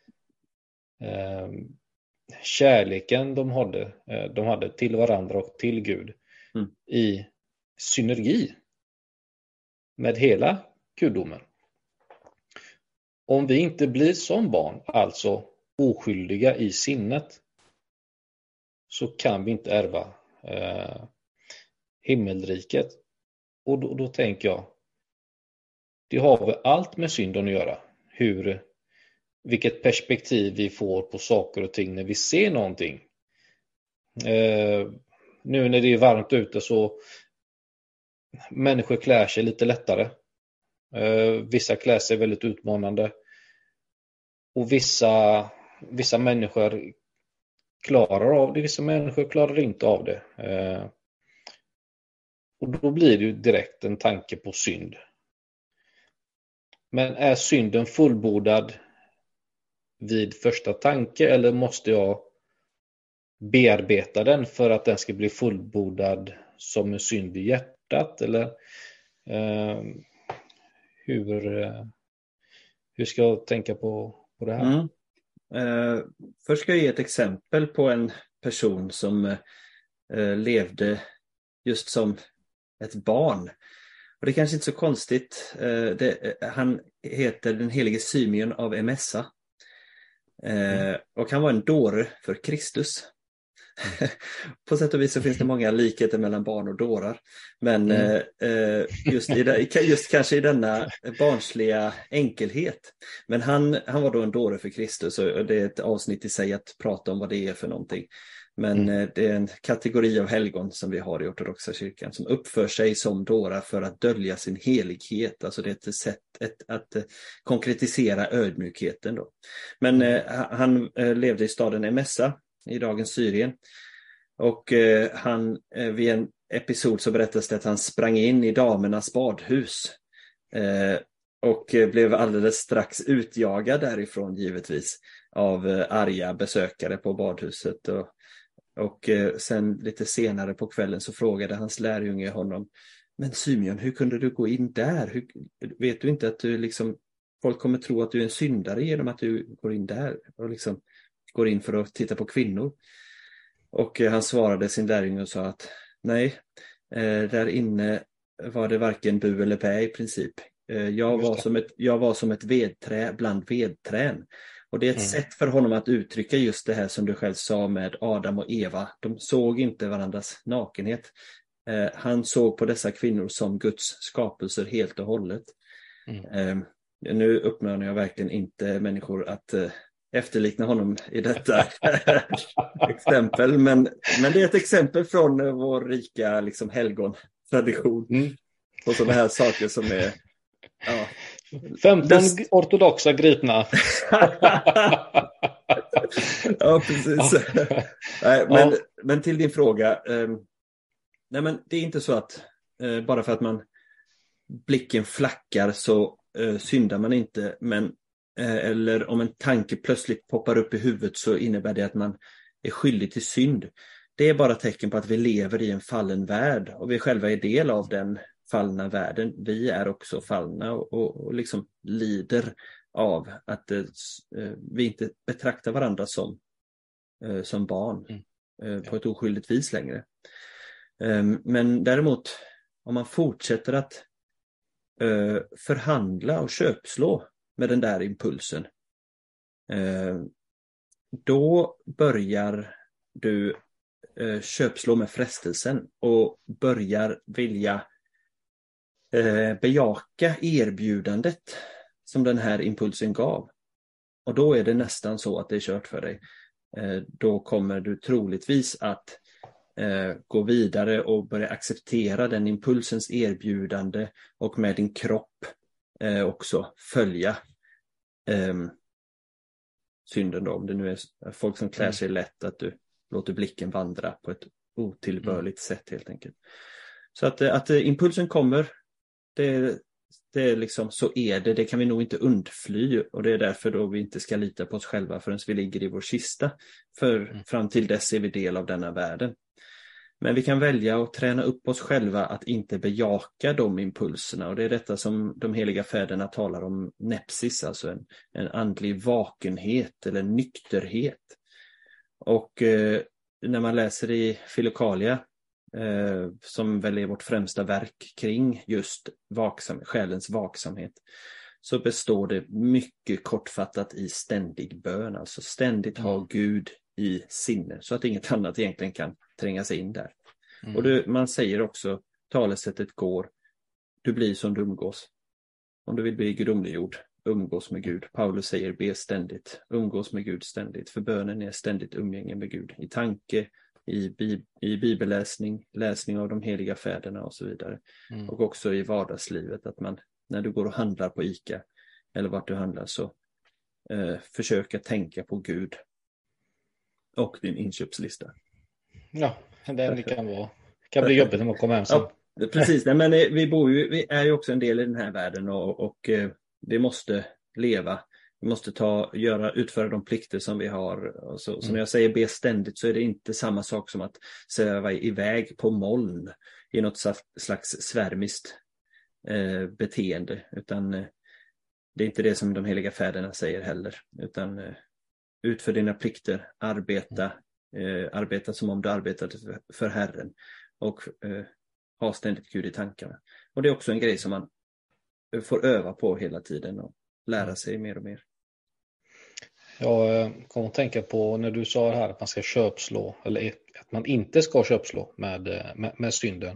kärleken de hade till varandra och till Gud i synergi med hela gudomen. Om vi inte blir som barn, alltså oskyldiga i sinnet, så kan vi inte ärva himmelriket. Och då tänker jag, det har väl allt med synden att göra. Vilket perspektiv vi får på saker och ting när vi ser någonting. Nu när det är varmt ute så människor klär sig lite lättare. Vissa klär sig väldigt utmanande. Och vissa människor klarar av det, vissa människor klarar inte av det. Och då blir det ju direkt en tanke på synd. Men är synden fullbordad vid första tanke, eller måste jag bearbeta den för att den ska bli fullbordad som en synd i hjärtat? Eller hur ska jag tänka på det här? Först ska jag ge ett exempel på en person som levde just som ett barn. Och det är kanske inte så konstigt. Han heter den helige Symeon av Emesa. Och han var en dåre för Kristus. På sätt och vis så finns det många likheter mellan barn och dårar. Men just kanske i denna barnsliga enkelhet. Men han var då en dåre för Kristus, och det är ett avsnitt i sig att prata om vad det är för någonting. Men det är en kategori av helgon som vi har i ortodoxa kyrkan som uppför sig som dårar för att dölja sin helighet. Alltså det är ett sätt att konkretisera ödmjukheten då. Men han levde i staden Emesa i dagens Syrien. Och han vid en episod så berättas det att han sprang in i damernas badhus och blev alldeles strax utjagad därifrån givetvis av arga besökare på badhuset. Och sen lite senare på kvällen så frågade hans lärjunge honom: men Symeon, hur kunde du gå in där? Vet du inte att du liksom, folk kommer tro att du är en syndare genom att du går in där och liksom går in för att titta på kvinnor? Och han svarade sin lärjunge och sa att nej, där inne var det varken bu eller bä i princip. Jag var som ett vedträ bland vedträn. Och det är ett sätt för honom att uttrycka just det här som du själv sa med Adam och Eva. De såg inte varandras nakenhet. Han såg på dessa kvinnor som Guds skapelser helt och hållet. Nu uppmanar jag verkligen inte människor att efterlikna honom i detta exempel. Men det är ett exempel från vår rika liksom, helgontradition på sådana här saker som är... Ja, 15 ortodoxa gripna. Ja, precis. Nej, men till din fråga. Nej, men det är inte så att bara för att man blicken flackar så syndar man inte. Men, eller om en tanke plötsligt poppar upp i huvudet så innebär det att man är skyldig till synd. Det är bara tecken på att vi lever i en fallen värld och vi själva är del av den fallna världen. Vi är också fallna och liksom lider av att vi inte betraktar varandra som barn på ett oskyldigt vis längre. Men däremot om man fortsätter att förhandla och köpslå med den där impulsen, då börjar du köpslå med frestelsen och börjar vilja bejaka erbjudandet som den här impulsen gav. Och då är det nästan så att det är kört för dig. Då kommer du troligtvis att gå vidare och börja acceptera den impulsens erbjudande och med din kropp också följa synden då. Om det nu är folk som klär sig lätt, att du låter blicken vandra på ett otillbörligt sätt helt enkelt. Så att impulsen kommer, det är liksom, så är det kan vi nog inte undfly, och det är därför då vi inte ska lita på oss själva förrän vi ligger i vår kista, för fram till dess är vi del av denna världen. Men vi kan välja att träna upp oss själva att inte bejaka de impulserna, och det är detta som de heliga fäderna talar om nepsis, alltså en andlig vakenhet eller nykterhet. Och när man läser i Filokalia, som väl är vårt främsta verk kring just själens vaksamhet, så består det mycket kortfattat i ständig bön, alltså ständigt ha Gud i sinne så att inget annat egentligen kan tränga sig in där. Och man säger också, talesättet går, du blir som du umgås. Om du vill bli gudomliggjord, umgås med Gud. Paulus säger, be ständigt, umgås med Gud ständigt, för bönen är ständigt umgänge med Gud, i tanke, i bibelläsning, läsning av de heliga fäderna och så vidare. Och också i vardagslivet, att man, när du går och handlar på ICA eller vart du handlar, så försöka tänka på Gud och din inköpslista. Ja, det kan bli jobbigt när man kommer hem sen. Ja, precis. Nej, men vi är ju också en del i den här världen, och vi måste leva. Vi måste utföra de plikter som vi har. Så när jag säger be ständigt, så är det inte samma sak som att sväva iväg på moln i något slags svärmiskt beteende. Utan det är inte det som de heliga fäderna säger heller. Utan utför dina plikter, arbeta som om du arbetade för Herren, och ha ständigt Gud i tankarna. Och det är också en grej som man får öva på hela tiden och lära sig mer och mer. Jag kommer att tänka på när du sa här att man ska köpslå, eller att man inte ska köpslå med synden.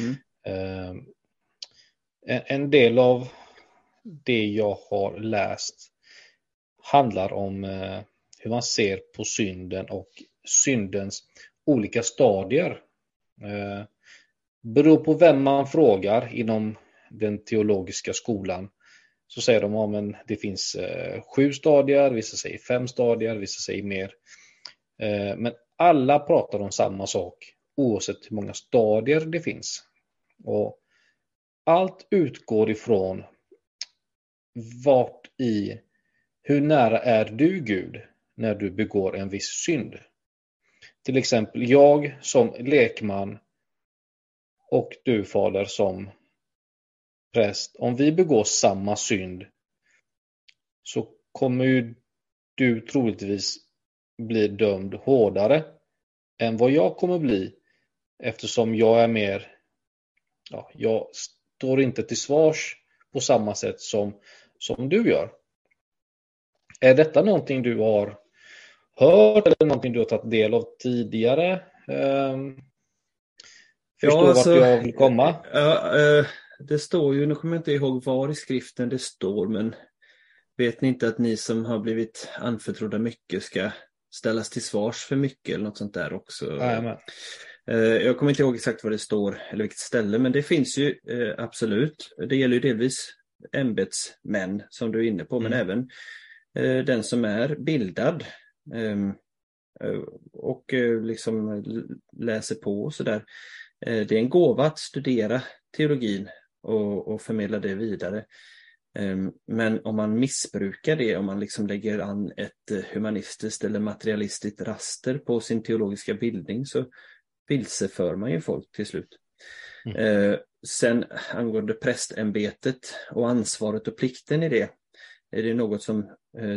En del av det jag har läst handlar om hur man ser på synden och syndens olika stadier. Beror på vem man frågar inom den teologiska skolan, så säger de att det finns 7 stadier, vissa säger 5 stadier, vissa säger mer. Men alla pratar om samma sak oavsett hur många stadier det finns. Och allt utgår ifrån hur nära är du Gud när du begår en viss synd. Till exempel jag som lekman och du fader som präst. Om vi begår samma synd så kommer ju du troligtvis bli dömd hårdare än vad jag kommer bli, eftersom jag är mer, jag står inte till svars på samma sätt som du gör. Är detta någonting du har hört eller någonting du har tagit del av tidigare? Förstår vart jag vill komma? Det står ju, nu kommer jag inte ihåg var i skriften det står, men vet ni inte att ni som har blivit anförtrodda mycket ska ställas till svars för mycket eller något sånt där också? Jag kommer inte ihåg exakt vad det står eller vilket ställe, men det finns ju absolut. Det gäller ju delvis ämbetsmän som du är inne på, men även den som är bildad och liksom läser på och sådär. Det är en gåva att studera teologin och förmedla det vidare. Men om man missbrukar det, om man liksom lägger an ett humanistiskt eller materialistiskt raster på sin teologiska bildning, så vilseför man ju folk till slut. Sen angående prästämbetet och ansvaret och plikten i det, är det något som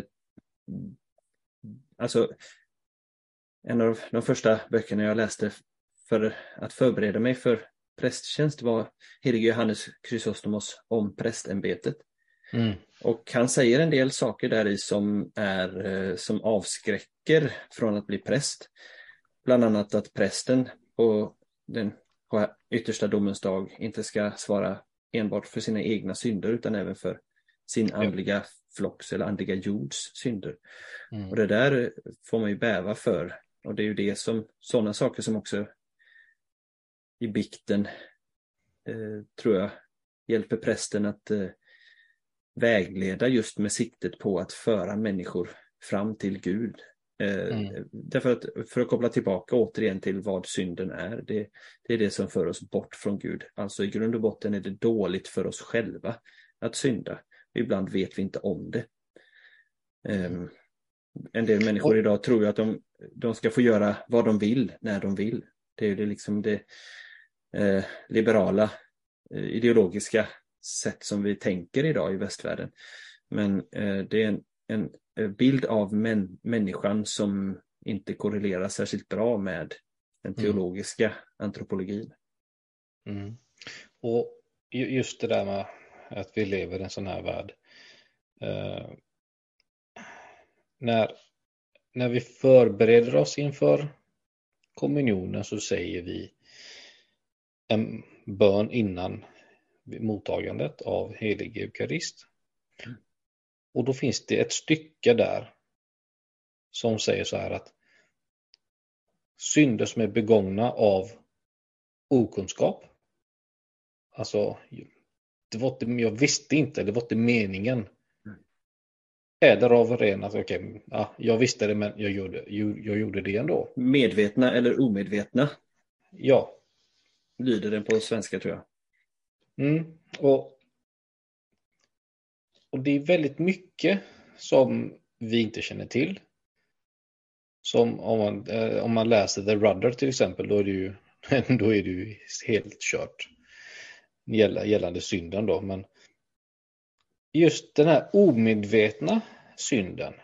alltså en av de första böckerna jag läste för att förbereda mig för prästtjänst var helige Johannes Chrysostomos om prästämbetet. Och han säger en del saker där i som avskräcker från att bli präst. Bland annat att prästen på yttersta domens dag inte ska svara enbart för sina egna synder utan även för sin andliga flocks eller andliga jords synder. Och det där får man ju bäva för. Och det är ju det som, sådana saker som också i bikten tror jag hjälper prästen att vägleda just med siktet på att föra människor fram till Gud. Därför att, för att koppla tillbaka återigen till vad synden är, det är det som för oss bort från Gud. Alltså i grund och botten är det dåligt för oss själva att synda. Ibland vet vi inte om det. En del människor idag tror ju att de ska få göra vad de vill när de vill. Det är ju liksom det liberala ideologiska sätt som vi tänker idag i västvärlden. Men det är en bild av människan som inte korrelerar särskilt bra med den teologiska antropologin. Och just det där med att vi lever i en sån här värld. När vi förbereder oss inför kommunionen så säger vi en bön innan mottagandet av helig eukarist. Och då finns det ett stycke där som säger så här att synder som är begångna av okunskap, alltså jag visste inte, det var inte meningen, eller av ren att jag visste det men jag gjorde det ändå. Medvetna eller omedvetna? Ja. Lyder den på svenska tror jag. Och det är väldigt mycket som vi inte känner till. Som om man läser The Rudder till exempel, då är det ju helt kört gällande synden då. Men just den här omedvetna synden,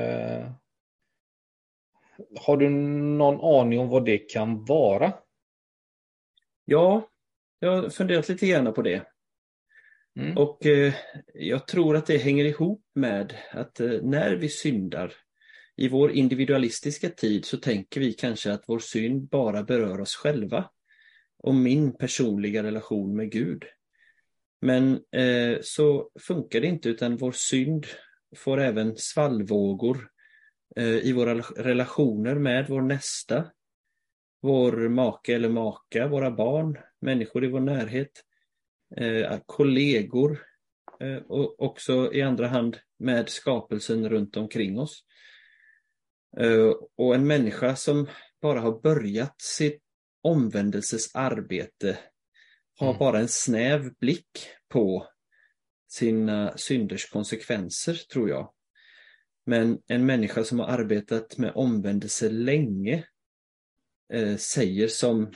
har du någon aning om vad det kan vara? Ja, jag har funderat lite grann på det. Och jag tror att det hänger ihop med att när vi syndar i vår individualistiska tid så tänker vi kanske att vår synd bara berör oss själva och min personliga relation med Gud. Men så funkar det inte, utan vår synd får även svallvågor i våra relationer med vår nästa, vår make eller maka, våra barn, människor i vår närhet, kollegor och också i andra hand med skapelsen runt omkring oss. Och en människa som bara har börjat sitt omvändelses arbete har bara en snäv blick på sina synders konsekvenser, tror jag. Men en människa som har arbetat med omvändelse länge säger som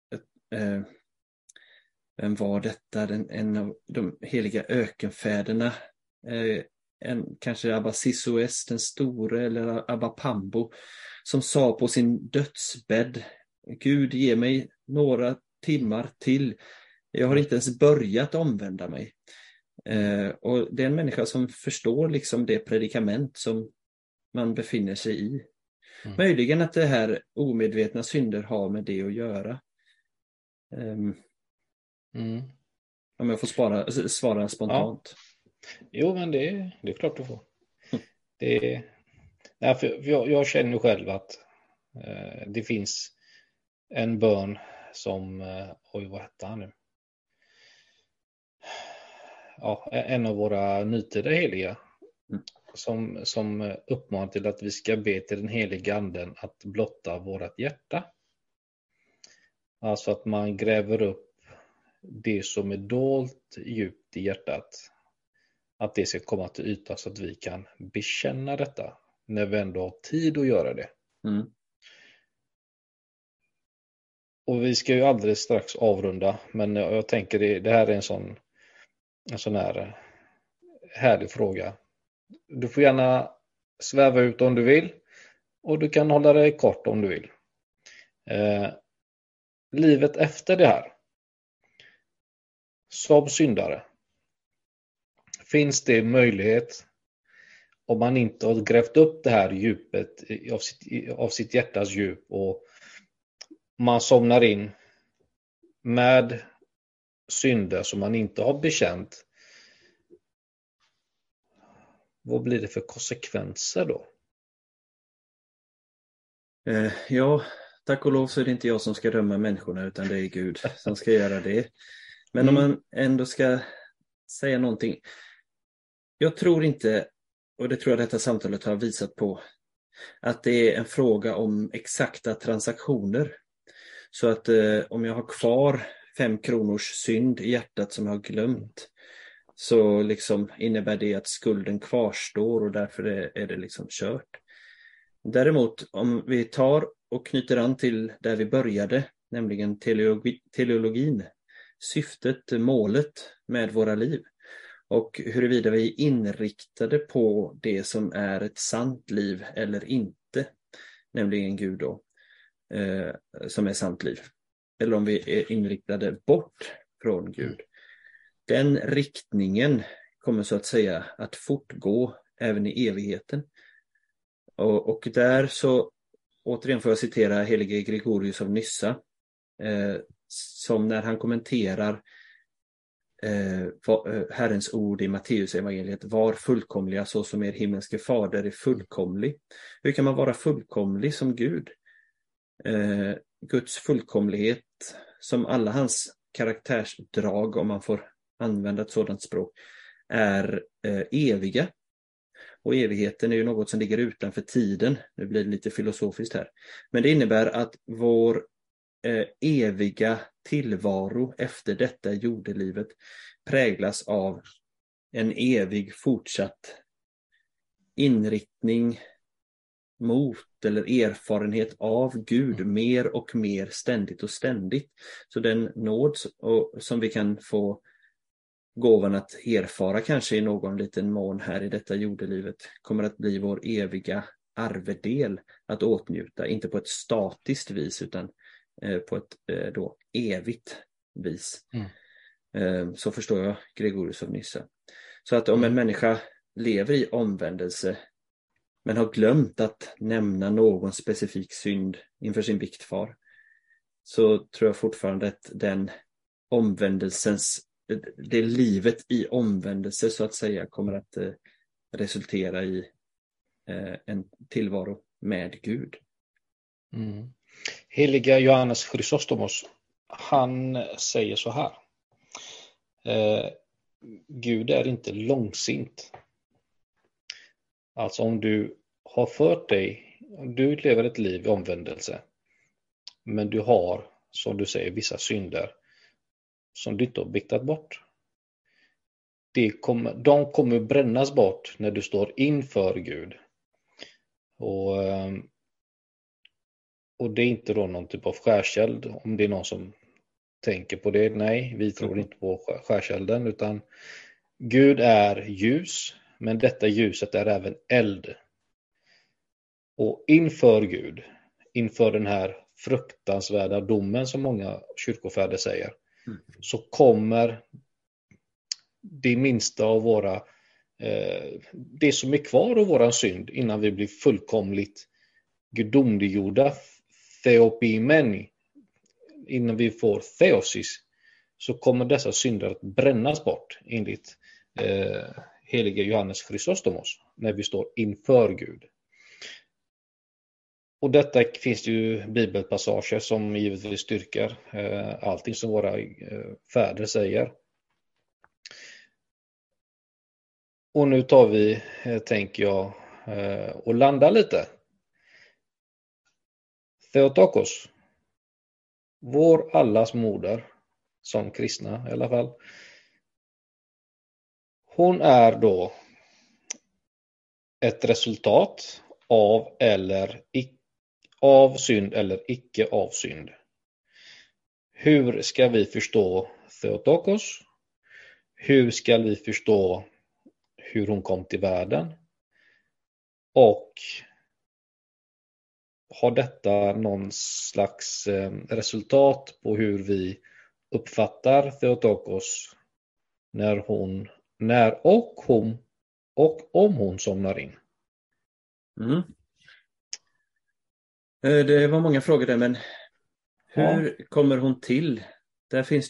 vem var detta? En av de heliga ökenfäderna, kanske Abba Sissoes den store eller Abba Pambo, som sa på sin dödsbädd: Gud, ge mig några timmar till. Jag har inte ens börjat omvända mig. Och det är en människa som förstår liksom det predikament som man befinner sig i. Möjligen att det här omedvetna synder har med det att göra. Om jag får svara spontant. Ja. Jo, men det är klart du får. Jag känner själv att det finns en bön som, vad hette han nu? Ja, en av våra nutida heliga som uppmanar till att vi ska be till den heliga anden att blotta vårat hjärta. Alltså att man gräver upp det som är dolt djupt i hjärtat, att det ska komma till ytan så att vi kan bekänna detta när vi ändå har tid att göra det. Och vi ska ju alldeles strax avrunda, men jag tänker det här är en sån här härlig fråga. Du får gärna sväva ut om du vill, och du kan hålla dig kort om du vill. Livet efter det här, som syndare, finns det möjlighet, om man inte har grävt upp det här djupet av sitt hjärtas djup och man somnar in med synder som man inte har bekänt, vad blir det för konsekvenser då? Ja, tack och lov så är det inte jag som ska döma människorna, utan det är Gud som ska göra det. Men om man ändå ska säga någonting. Jag tror inte, och det tror jag detta samtalet har visat på, att det är en fråga om exakta transaktioner. Så att om jag har kvar 5 kronors synd i hjärtat som jag har glömt, så liksom innebär det att skulden kvarstår och därför är det liksom kört. Däremot om vi tar och knyter an till där vi började, nämligen teleologin, syftet, målet med våra liv, och huruvida vi är inriktade på det som är ett sant liv eller inte, nämligen Gud då, som är sant liv, eller om vi är inriktade bort från Gud. Den riktningen kommer så att säga att fortgå även i evigheten. Och där så, återigen får jag citera helige Gregorius av Nyssa, som när han kommenterar Herrens ord i Matteus evangeliet: var fullkomliga så som er himmelske fader är fullkomlig. Hur kan man vara fullkomlig som Gud? Guds fullkomlighet, som alla hans karaktärsdrag, om man får använda ett sådant språk, är eviga. Och evigheten är ju något som ligger utanför tiden. Nu blir det lite filosofiskt här. Men det innebär att vår eviga tillvaro efter detta jordelivet präglas av en evig fortsatt inriktning mot eller erfarenhet av Gud mer och mer, ständigt och ständigt. Så den nåd som vi kan få gåvan att erfara kanske i någon liten mån här i detta jordelivet kommer att bli vår eviga arvedel att åtnjuta, inte på ett statiskt vis utan på ett då evigt vis. Så förstår jag Gregorius av Nyssa. Så att om en människa lever i omvändelse men har glömt att nämna någon specifik synd inför sin biktfar, så tror jag fortfarande att den det livet i omvändelse så att säga kommer att resultera i en tillvaro med Gud. Heliga Johannes Chrysostomos, han säger så här: Gud är inte långsint. Alltså om du har fört dig du lever ett liv i omvändelse. Men du har, som du säger, vissa synder som du inte har biktat bort. De kommer brännas bort när du står inför Gud. Och det är inte då någon typ av skärskeld, om det är någon som tänker på det. Nej, vi tror inte på skärskälden, utan Gud är ljus, men detta ljuset är även eld. Och inför Gud, inför den här fruktansvärda domen som många kyrkofäder säger, så kommer det minsta av våra, det som är kvar av våran synd innan vi blir fullkomligt gudomliggjorda, theopimeni, innan vi får theosis, så kommer dessa synder att brännas bort enligt helige Johannes Chrysostomos när vi står inför Gud. Och detta finns det ju bibelpassager som givetvis styrker allting som våra fäder säger. Och nu tar vi, tänker jag, och landar lite. Theotokos, vår allas moder, som kristna i alla fall. Hon är då ett resultat av synd eller icke av synd. Hur ska vi förstå Theotokos? Hur ska vi förstå hur hon kom till världen? Och har detta någon slags resultat på hur vi uppfattar Theotokos när om hon somnar in? Det var många frågor där, men hur kommer hon till? Där finns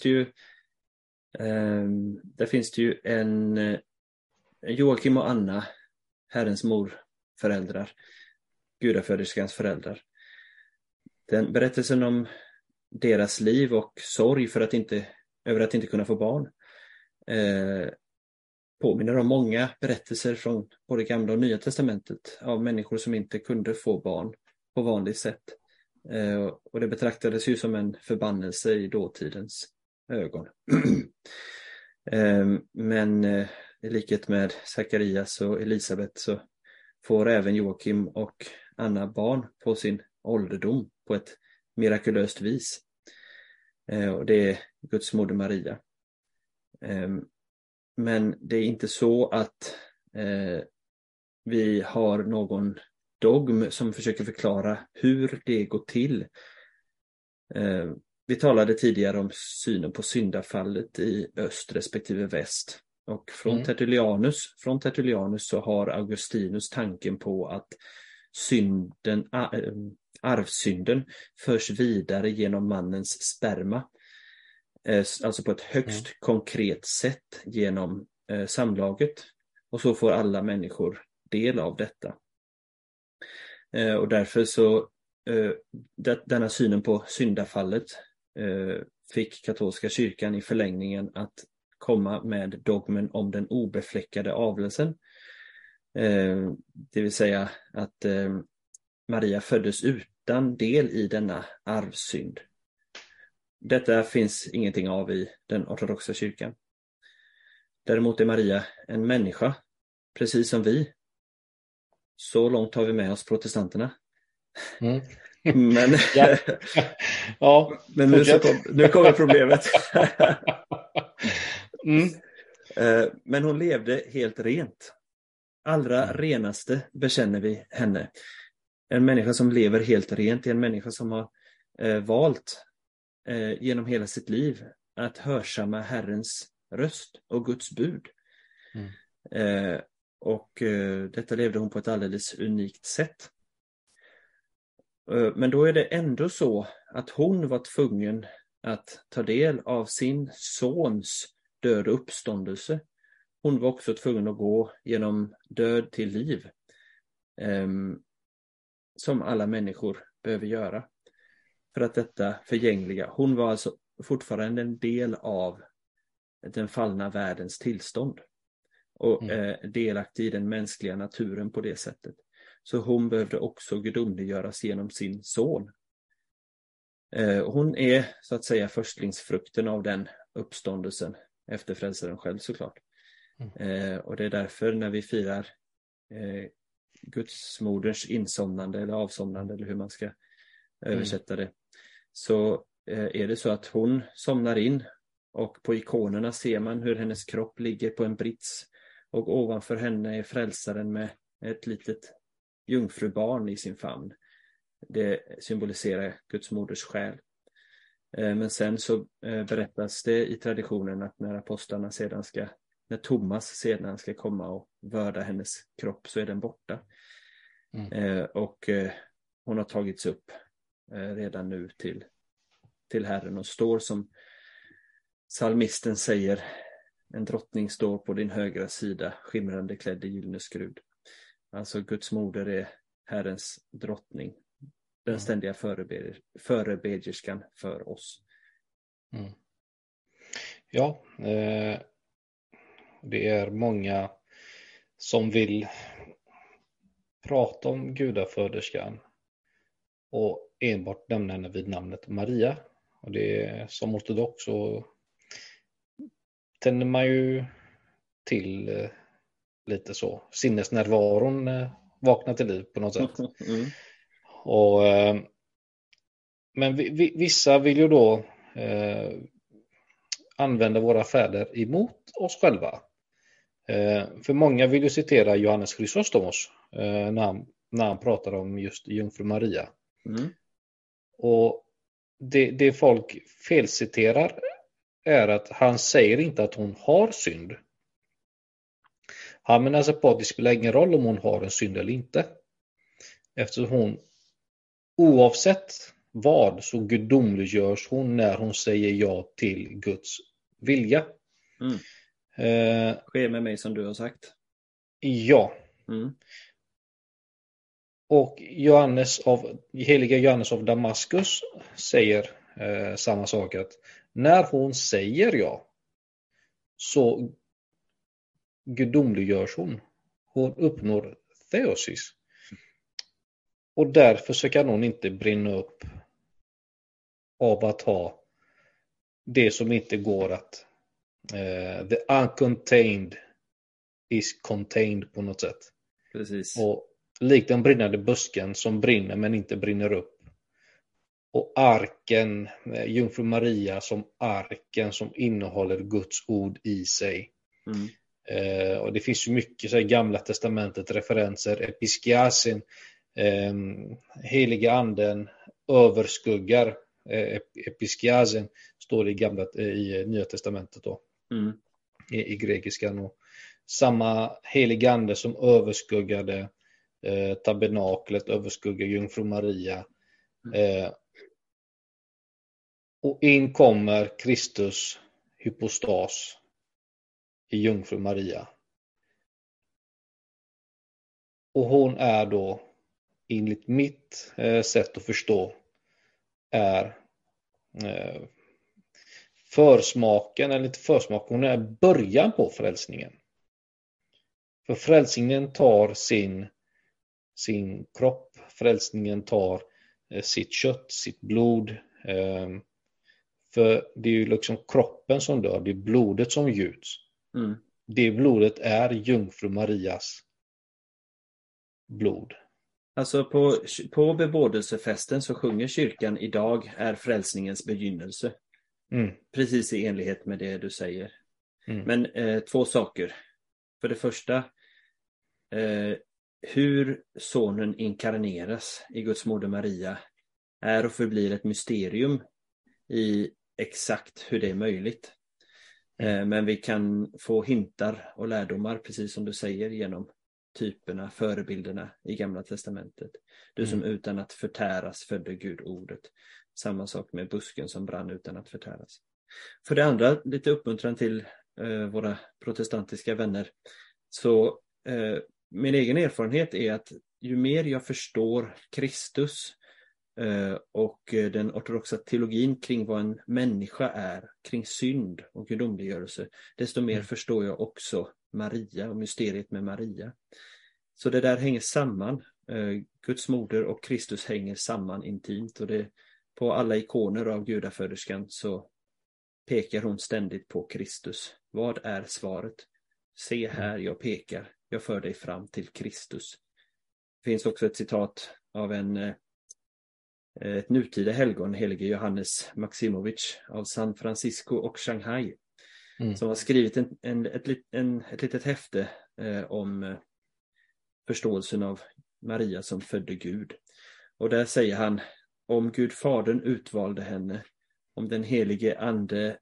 det ju en Joakim och Anna, Herrens morföräldrar, gudaföderskans föräldrar. Den berättelsen om deras liv och sorg över att inte kunna få barn påminner om många berättelser från både Gamla och Nya testamentet av människor som inte kunde få barn på vanligt sätt. Och det betraktades ju som en förbannelse i dåtidens ögon. Men i likhet med Sakarias och Elisabet så får även Joakim och Anna barn på sin ålderdom på ett mirakulöst vis. Och det är Guds moder Maria. Men det är inte så att vi har någon dogm som försöker förklara hur det går till. Vi talade tidigare om synen på syndafallet i öst respektive väst. Och från Tertullianus så har Augustinus tanken på att arvsynden förs vidare genom mannens sperma. Alltså på ett högst konkret sätt genom samlaget. Och så får alla människor del av detta. Och därför så denna synen på syndafallet fick katolska kyrkan i förlängningen att komma med dogmen om den obefläckade avlelsen. Det vill säga att Maria föddes utan del i denna arvsynd. Detta finns ingenting av i den ortodoxa kyrkan. Däremot är Maria en människa, precis som vi. Så långt har vi med oss protestanterna. Men, men nu kommer problemet. Men hon levde helt rent. Allra renaste bekänner vi henne. En människa som lever helt rent är en människa som har valt genom hela sitt liv att hörsamma Herrens röst och Guds bud. Och detta levde hon på ett alldeles unikt sätt. Men då är det ändå så att hon var tvungen att ta del av sin sons död och uppståndelse. Hon var också tvungen att gå genom död till liv. Som alla människor behöver göra. För att detta förgängliga. Hon var alltså fortfarande en del av den fallna världens tillstånd. Och delaktig i den mänskliga naturen på det sättet. så hon behövde också gudomliggöras genom sin son. Hon är så att säga förstlingsfrukten av den uppståndelsen efter frälsaren själv såklart. Och det är därför när vi firar Gudsmoderns insomnande eller avsomnande eller hur man ska översätta det, så är det så att hon somnar in och på ikonerna ser man hur hennes kropp ligger på en brits och ovanför henne är frälsaren med ett litet jungfrubarn i sin famn. Det symboliserar Guds moders själ. Men sen så berättas det i traditionen att när Thomas sedan ska komma och vörda hennes kropp så är den borta. Och hon har tagits upp redan nu till Herren och står som psalmisten säger: en drottning står på din högra sida, skimrande klädd i gyllene skrud. Alltså Guds moder är Herrens drottning, den ständiga förebedjerskan för oss. Ja, det är många som vill prata om gudaföderskan och enbart nämna henne vid namnet Maria. Och det är som ortodox så tänder man ju till lite så. Sinnesnärvaron vaknar till liv på något sätt. Och, men vissa vill ju då använda våra fäder emot oss själva. För många vill ju citera Johannes Chrysostomos när han pratar om just jungfru Maria. Och det folk felciterar är att han säger inte att hon har synd. Han menar alltså på att det spelar ingen roll om hon har en synd eller inte. Eftersom hon oavsett vad så gudomliggörs hon när hon säger ja till Guds vilja. Ske med mig som du har sagt. Ja. Och heliga Johannes av Damaskus säger samma sak, att när hon säger ja så gudomliggörs hon. Hon uppnår theosis. Och därför så kan hon inte brinna upp av att ha det som inte går att the uncontained is contained på något sätt. Precis. Och likt den brinnande busken som brinner men inte brinner upp. Och arken, jungfru Maria som arken som innehåller Guds ord i sig. Och det finns ju mycket så här, Gamla testamentet referenser, episkiasen, heliga anden överskuggar episkiasen, står det i Nya testamentet då. I grekiskan, och samma heliga ande som överskuggade tabernaklet överskuggar jungfru Maria. Och in kommer Kristus hypostas i jungfru Maria. Och hon är då, enligt mitt sätt att förstå, är försmaken, eller inte försmaken, hon är början på frälsningen. För frälsningen tar sin kropp, frälsningen tar sitt kött, sitt blod. För det är ju liksom kroppen som dör, det är blodet som gjuts. Det blodet är jungfru Marias blod. Alltså på bebådelsefesten så sjunger kyrkan idag är frälsningens begynnelse. Precis i enlighet med det du säger. Men två saker. För det första, hur sonen inkarneras i Guds moder Maria är och förblir ett mysterium i exakt hur det är möjligt. Men vi kan få hintar och lärdomar, precis som du säger, genom typerna, förebilderna i Gamla testamentet. Du som utan att förtäras födde Gud ordet. Samma sak med busken som brann utan att förtäras. För det andra, lite uppmuntran till våra protestantiska vänner. Så min egen erfarenhet är att ju mer jag förstår Kristus och den ortodoxa teologin kring vad en människa är, kring synd och gudomliggörelse, desto mer förstår jag också Maria och mysteriet med Maria. Så det där hänger samman. Guds moder och Kristus hänger samman intimt, och det på alla ikoner av gudaföderskan så pekar hon ständigt på Kristus. Vad är svaret? Se här, jag pekar. Jag för dig fram till Kristus. Det finns också ett citat av ett nutida helgon, helige Johannes Maximovich av San Francisco och Shanghai, som har skrivit ett litet häfte om förståelsen av Maria som födde Gud. Och där säger han: om Gud Fadern utvalde henne, om den helige ande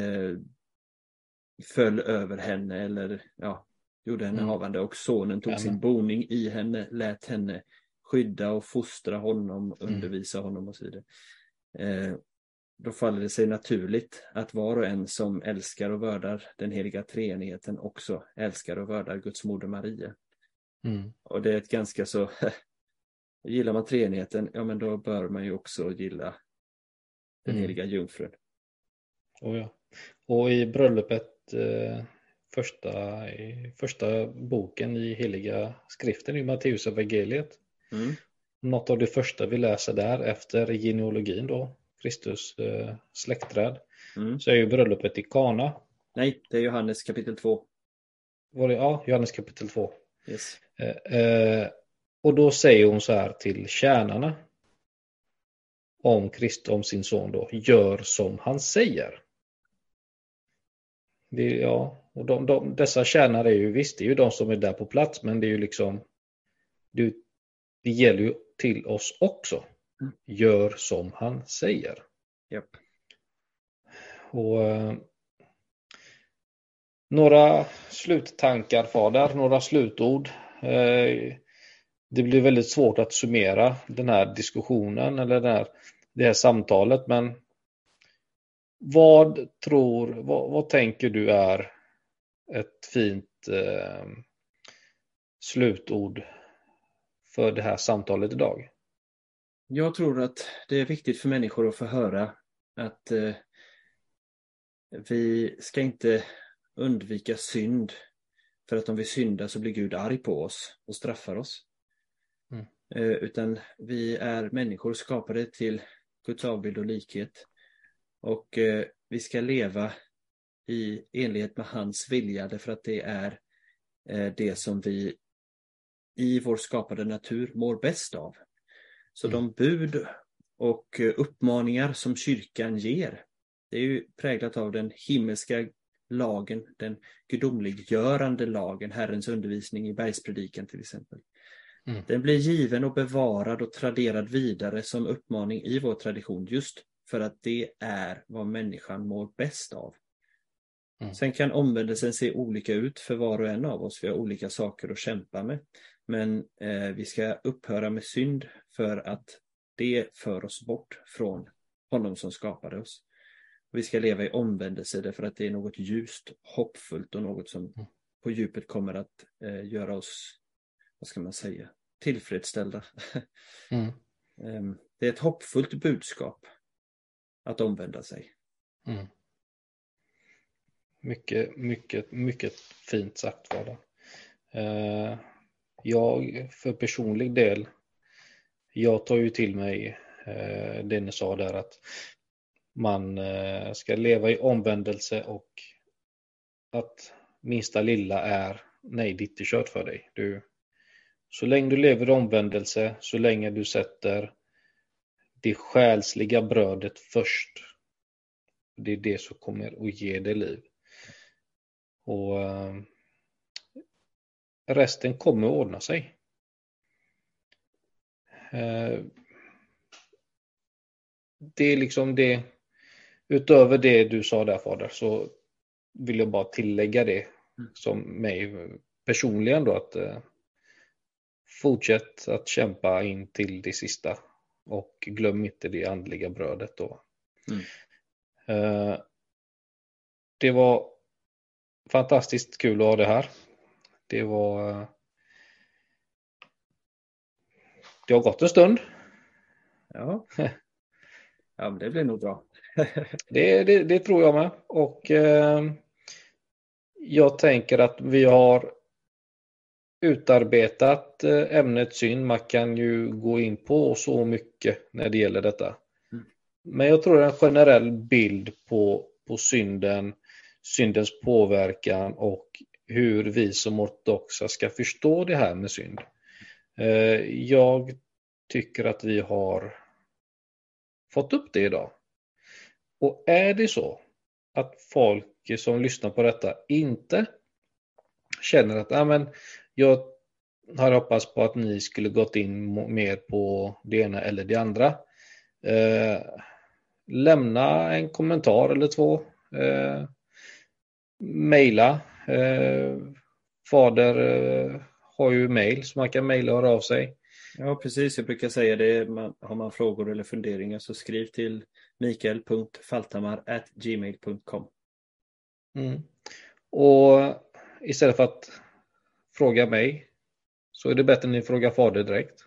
föll över henne eller gjorde henne havande, och sonen tog sin boning i henne, lät henne skydda och fostra honom, undervisa honom och så vidare. Då faller det sig naturligt att var och en som älskar och värdar den heliga treenigheten också älskar och värdar Guds moder Maria. Och det är ett ganska så gillar man treenigheten, men då bör man ju också gilla den heliga jungfrun. Och i bröllopet, första boken i heliga skriften i Matteus evangeliet, något av det första vi läser där efter genealogin då, Kristus släktträd, så är ju bröllopet i Kana. Nej, det är Johannes kapitel 2. Johannes kapitel 2. Yes. Och då säger hon så här till tjänarna om sin son då: gör som han säger. Och dessa tjänare är ju visst, det är ju de som är där på plats, men det är ju liksom det gäller ju till oss också. Gör som han säger. Yep. Och några sluttankar, fader, några slutord. Det blir väldigt svårt att summera den här diskussionen eller det här samtalet, men vad tänker du är ett fint slutord för det här samtalet idag? Jag tror att det är viktigt för människor att få höra att vi ska inte undvika synd, för att om vi syndar så blir Gud arg på oss och straffar oss. Utan vi är människor skapade till Guds avbild och likhet. Och vi ska leva i enlighet med hans vilja, därför att det är det som vi i vår skapade natur mår bäst av. Så de bud och uppmaningar som kyrkan ger, det är ju präglat av den himmelska lagen, den gudomliggörande lagen, Herrens undervisning i bergspredikan till exempel. Den blir given och bevarad och traderad vidare som uppmaning i vår tradition, just för att det är vad människan mår bäst av. Sen kan omvändelsen se olika ut för var och en av oss. Vi har olika saker att kämpa med. Men vi ska upphöra med synd, för att det för oss bort från honom som skapade oss. Vi ska leva i omvändelse, därför att det är något ljust, hoppfullt och något som på djupet kommer att göra oss, vad ska man säga, tillfredsställda. Det är ett hoppfullt budskap att omvända sig. Mycket, mycket, mycket fint sagt var det. Jag för personlig del, jag tar ju till mig det ni sa där, att man ska leva i omvändelse, och att minsta lilla är nej, ditt är kört för dig. Så länge du lever i omvändelse, så länge du sätter det själsliga brödet först, det är det som kommer att ge dig liv. Och resten kommer att ordna sig. Det är liksom det. Utöver det du sa där, fader, så vill jag bara tillägga det som mig personligen då, att fortsätt att kämpa in till det sista, och glöm inte det andliga brödet då. Det var fantastiskt kul att ha det här. Det har gått en stund. Ja, men det blir nog bra. Det tror jag med. Och jag tänker att vi har utarbetat ämnet synd. Man kan ju gå in på så mycket när det gäller detta. Men jag tror en generell bild på syndens påverkan och hur vi som ortodoxa ska förstå det här med synd. Jag tycker att vi har fått upp det idag. Och är det så att folk som lyssnar på detta inte känner att jag har hoppats på att ni skulle gått in mer på det ena eller det andra. Lämna en kommentar eller två. Maila. Fader har ju mail så man kan mejla och höra av sig. Ja, precis. Jag brukar säga det. Har man frågor eller funderingar så skriv till mikael.faltamar@gmail.com. Och istället för att fråga mig så är det bättre att ni frågar fader direkt.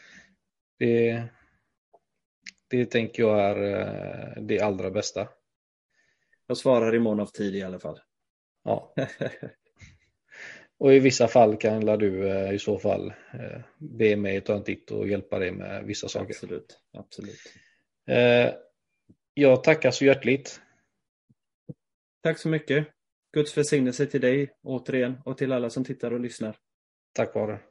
Det tänker jag är det allra bästa. Jag svarar i mån av tid i alla fall. Ja. Och i vissa fall kan du i så fall be mig ta en titt och hjälpa dig med vissa saker. Absolut. Jag tackar så hjärtligt. Tack så mycket. Guds välsignelse till dig återigen och till alla som tittar och lyssnar. Tack vare.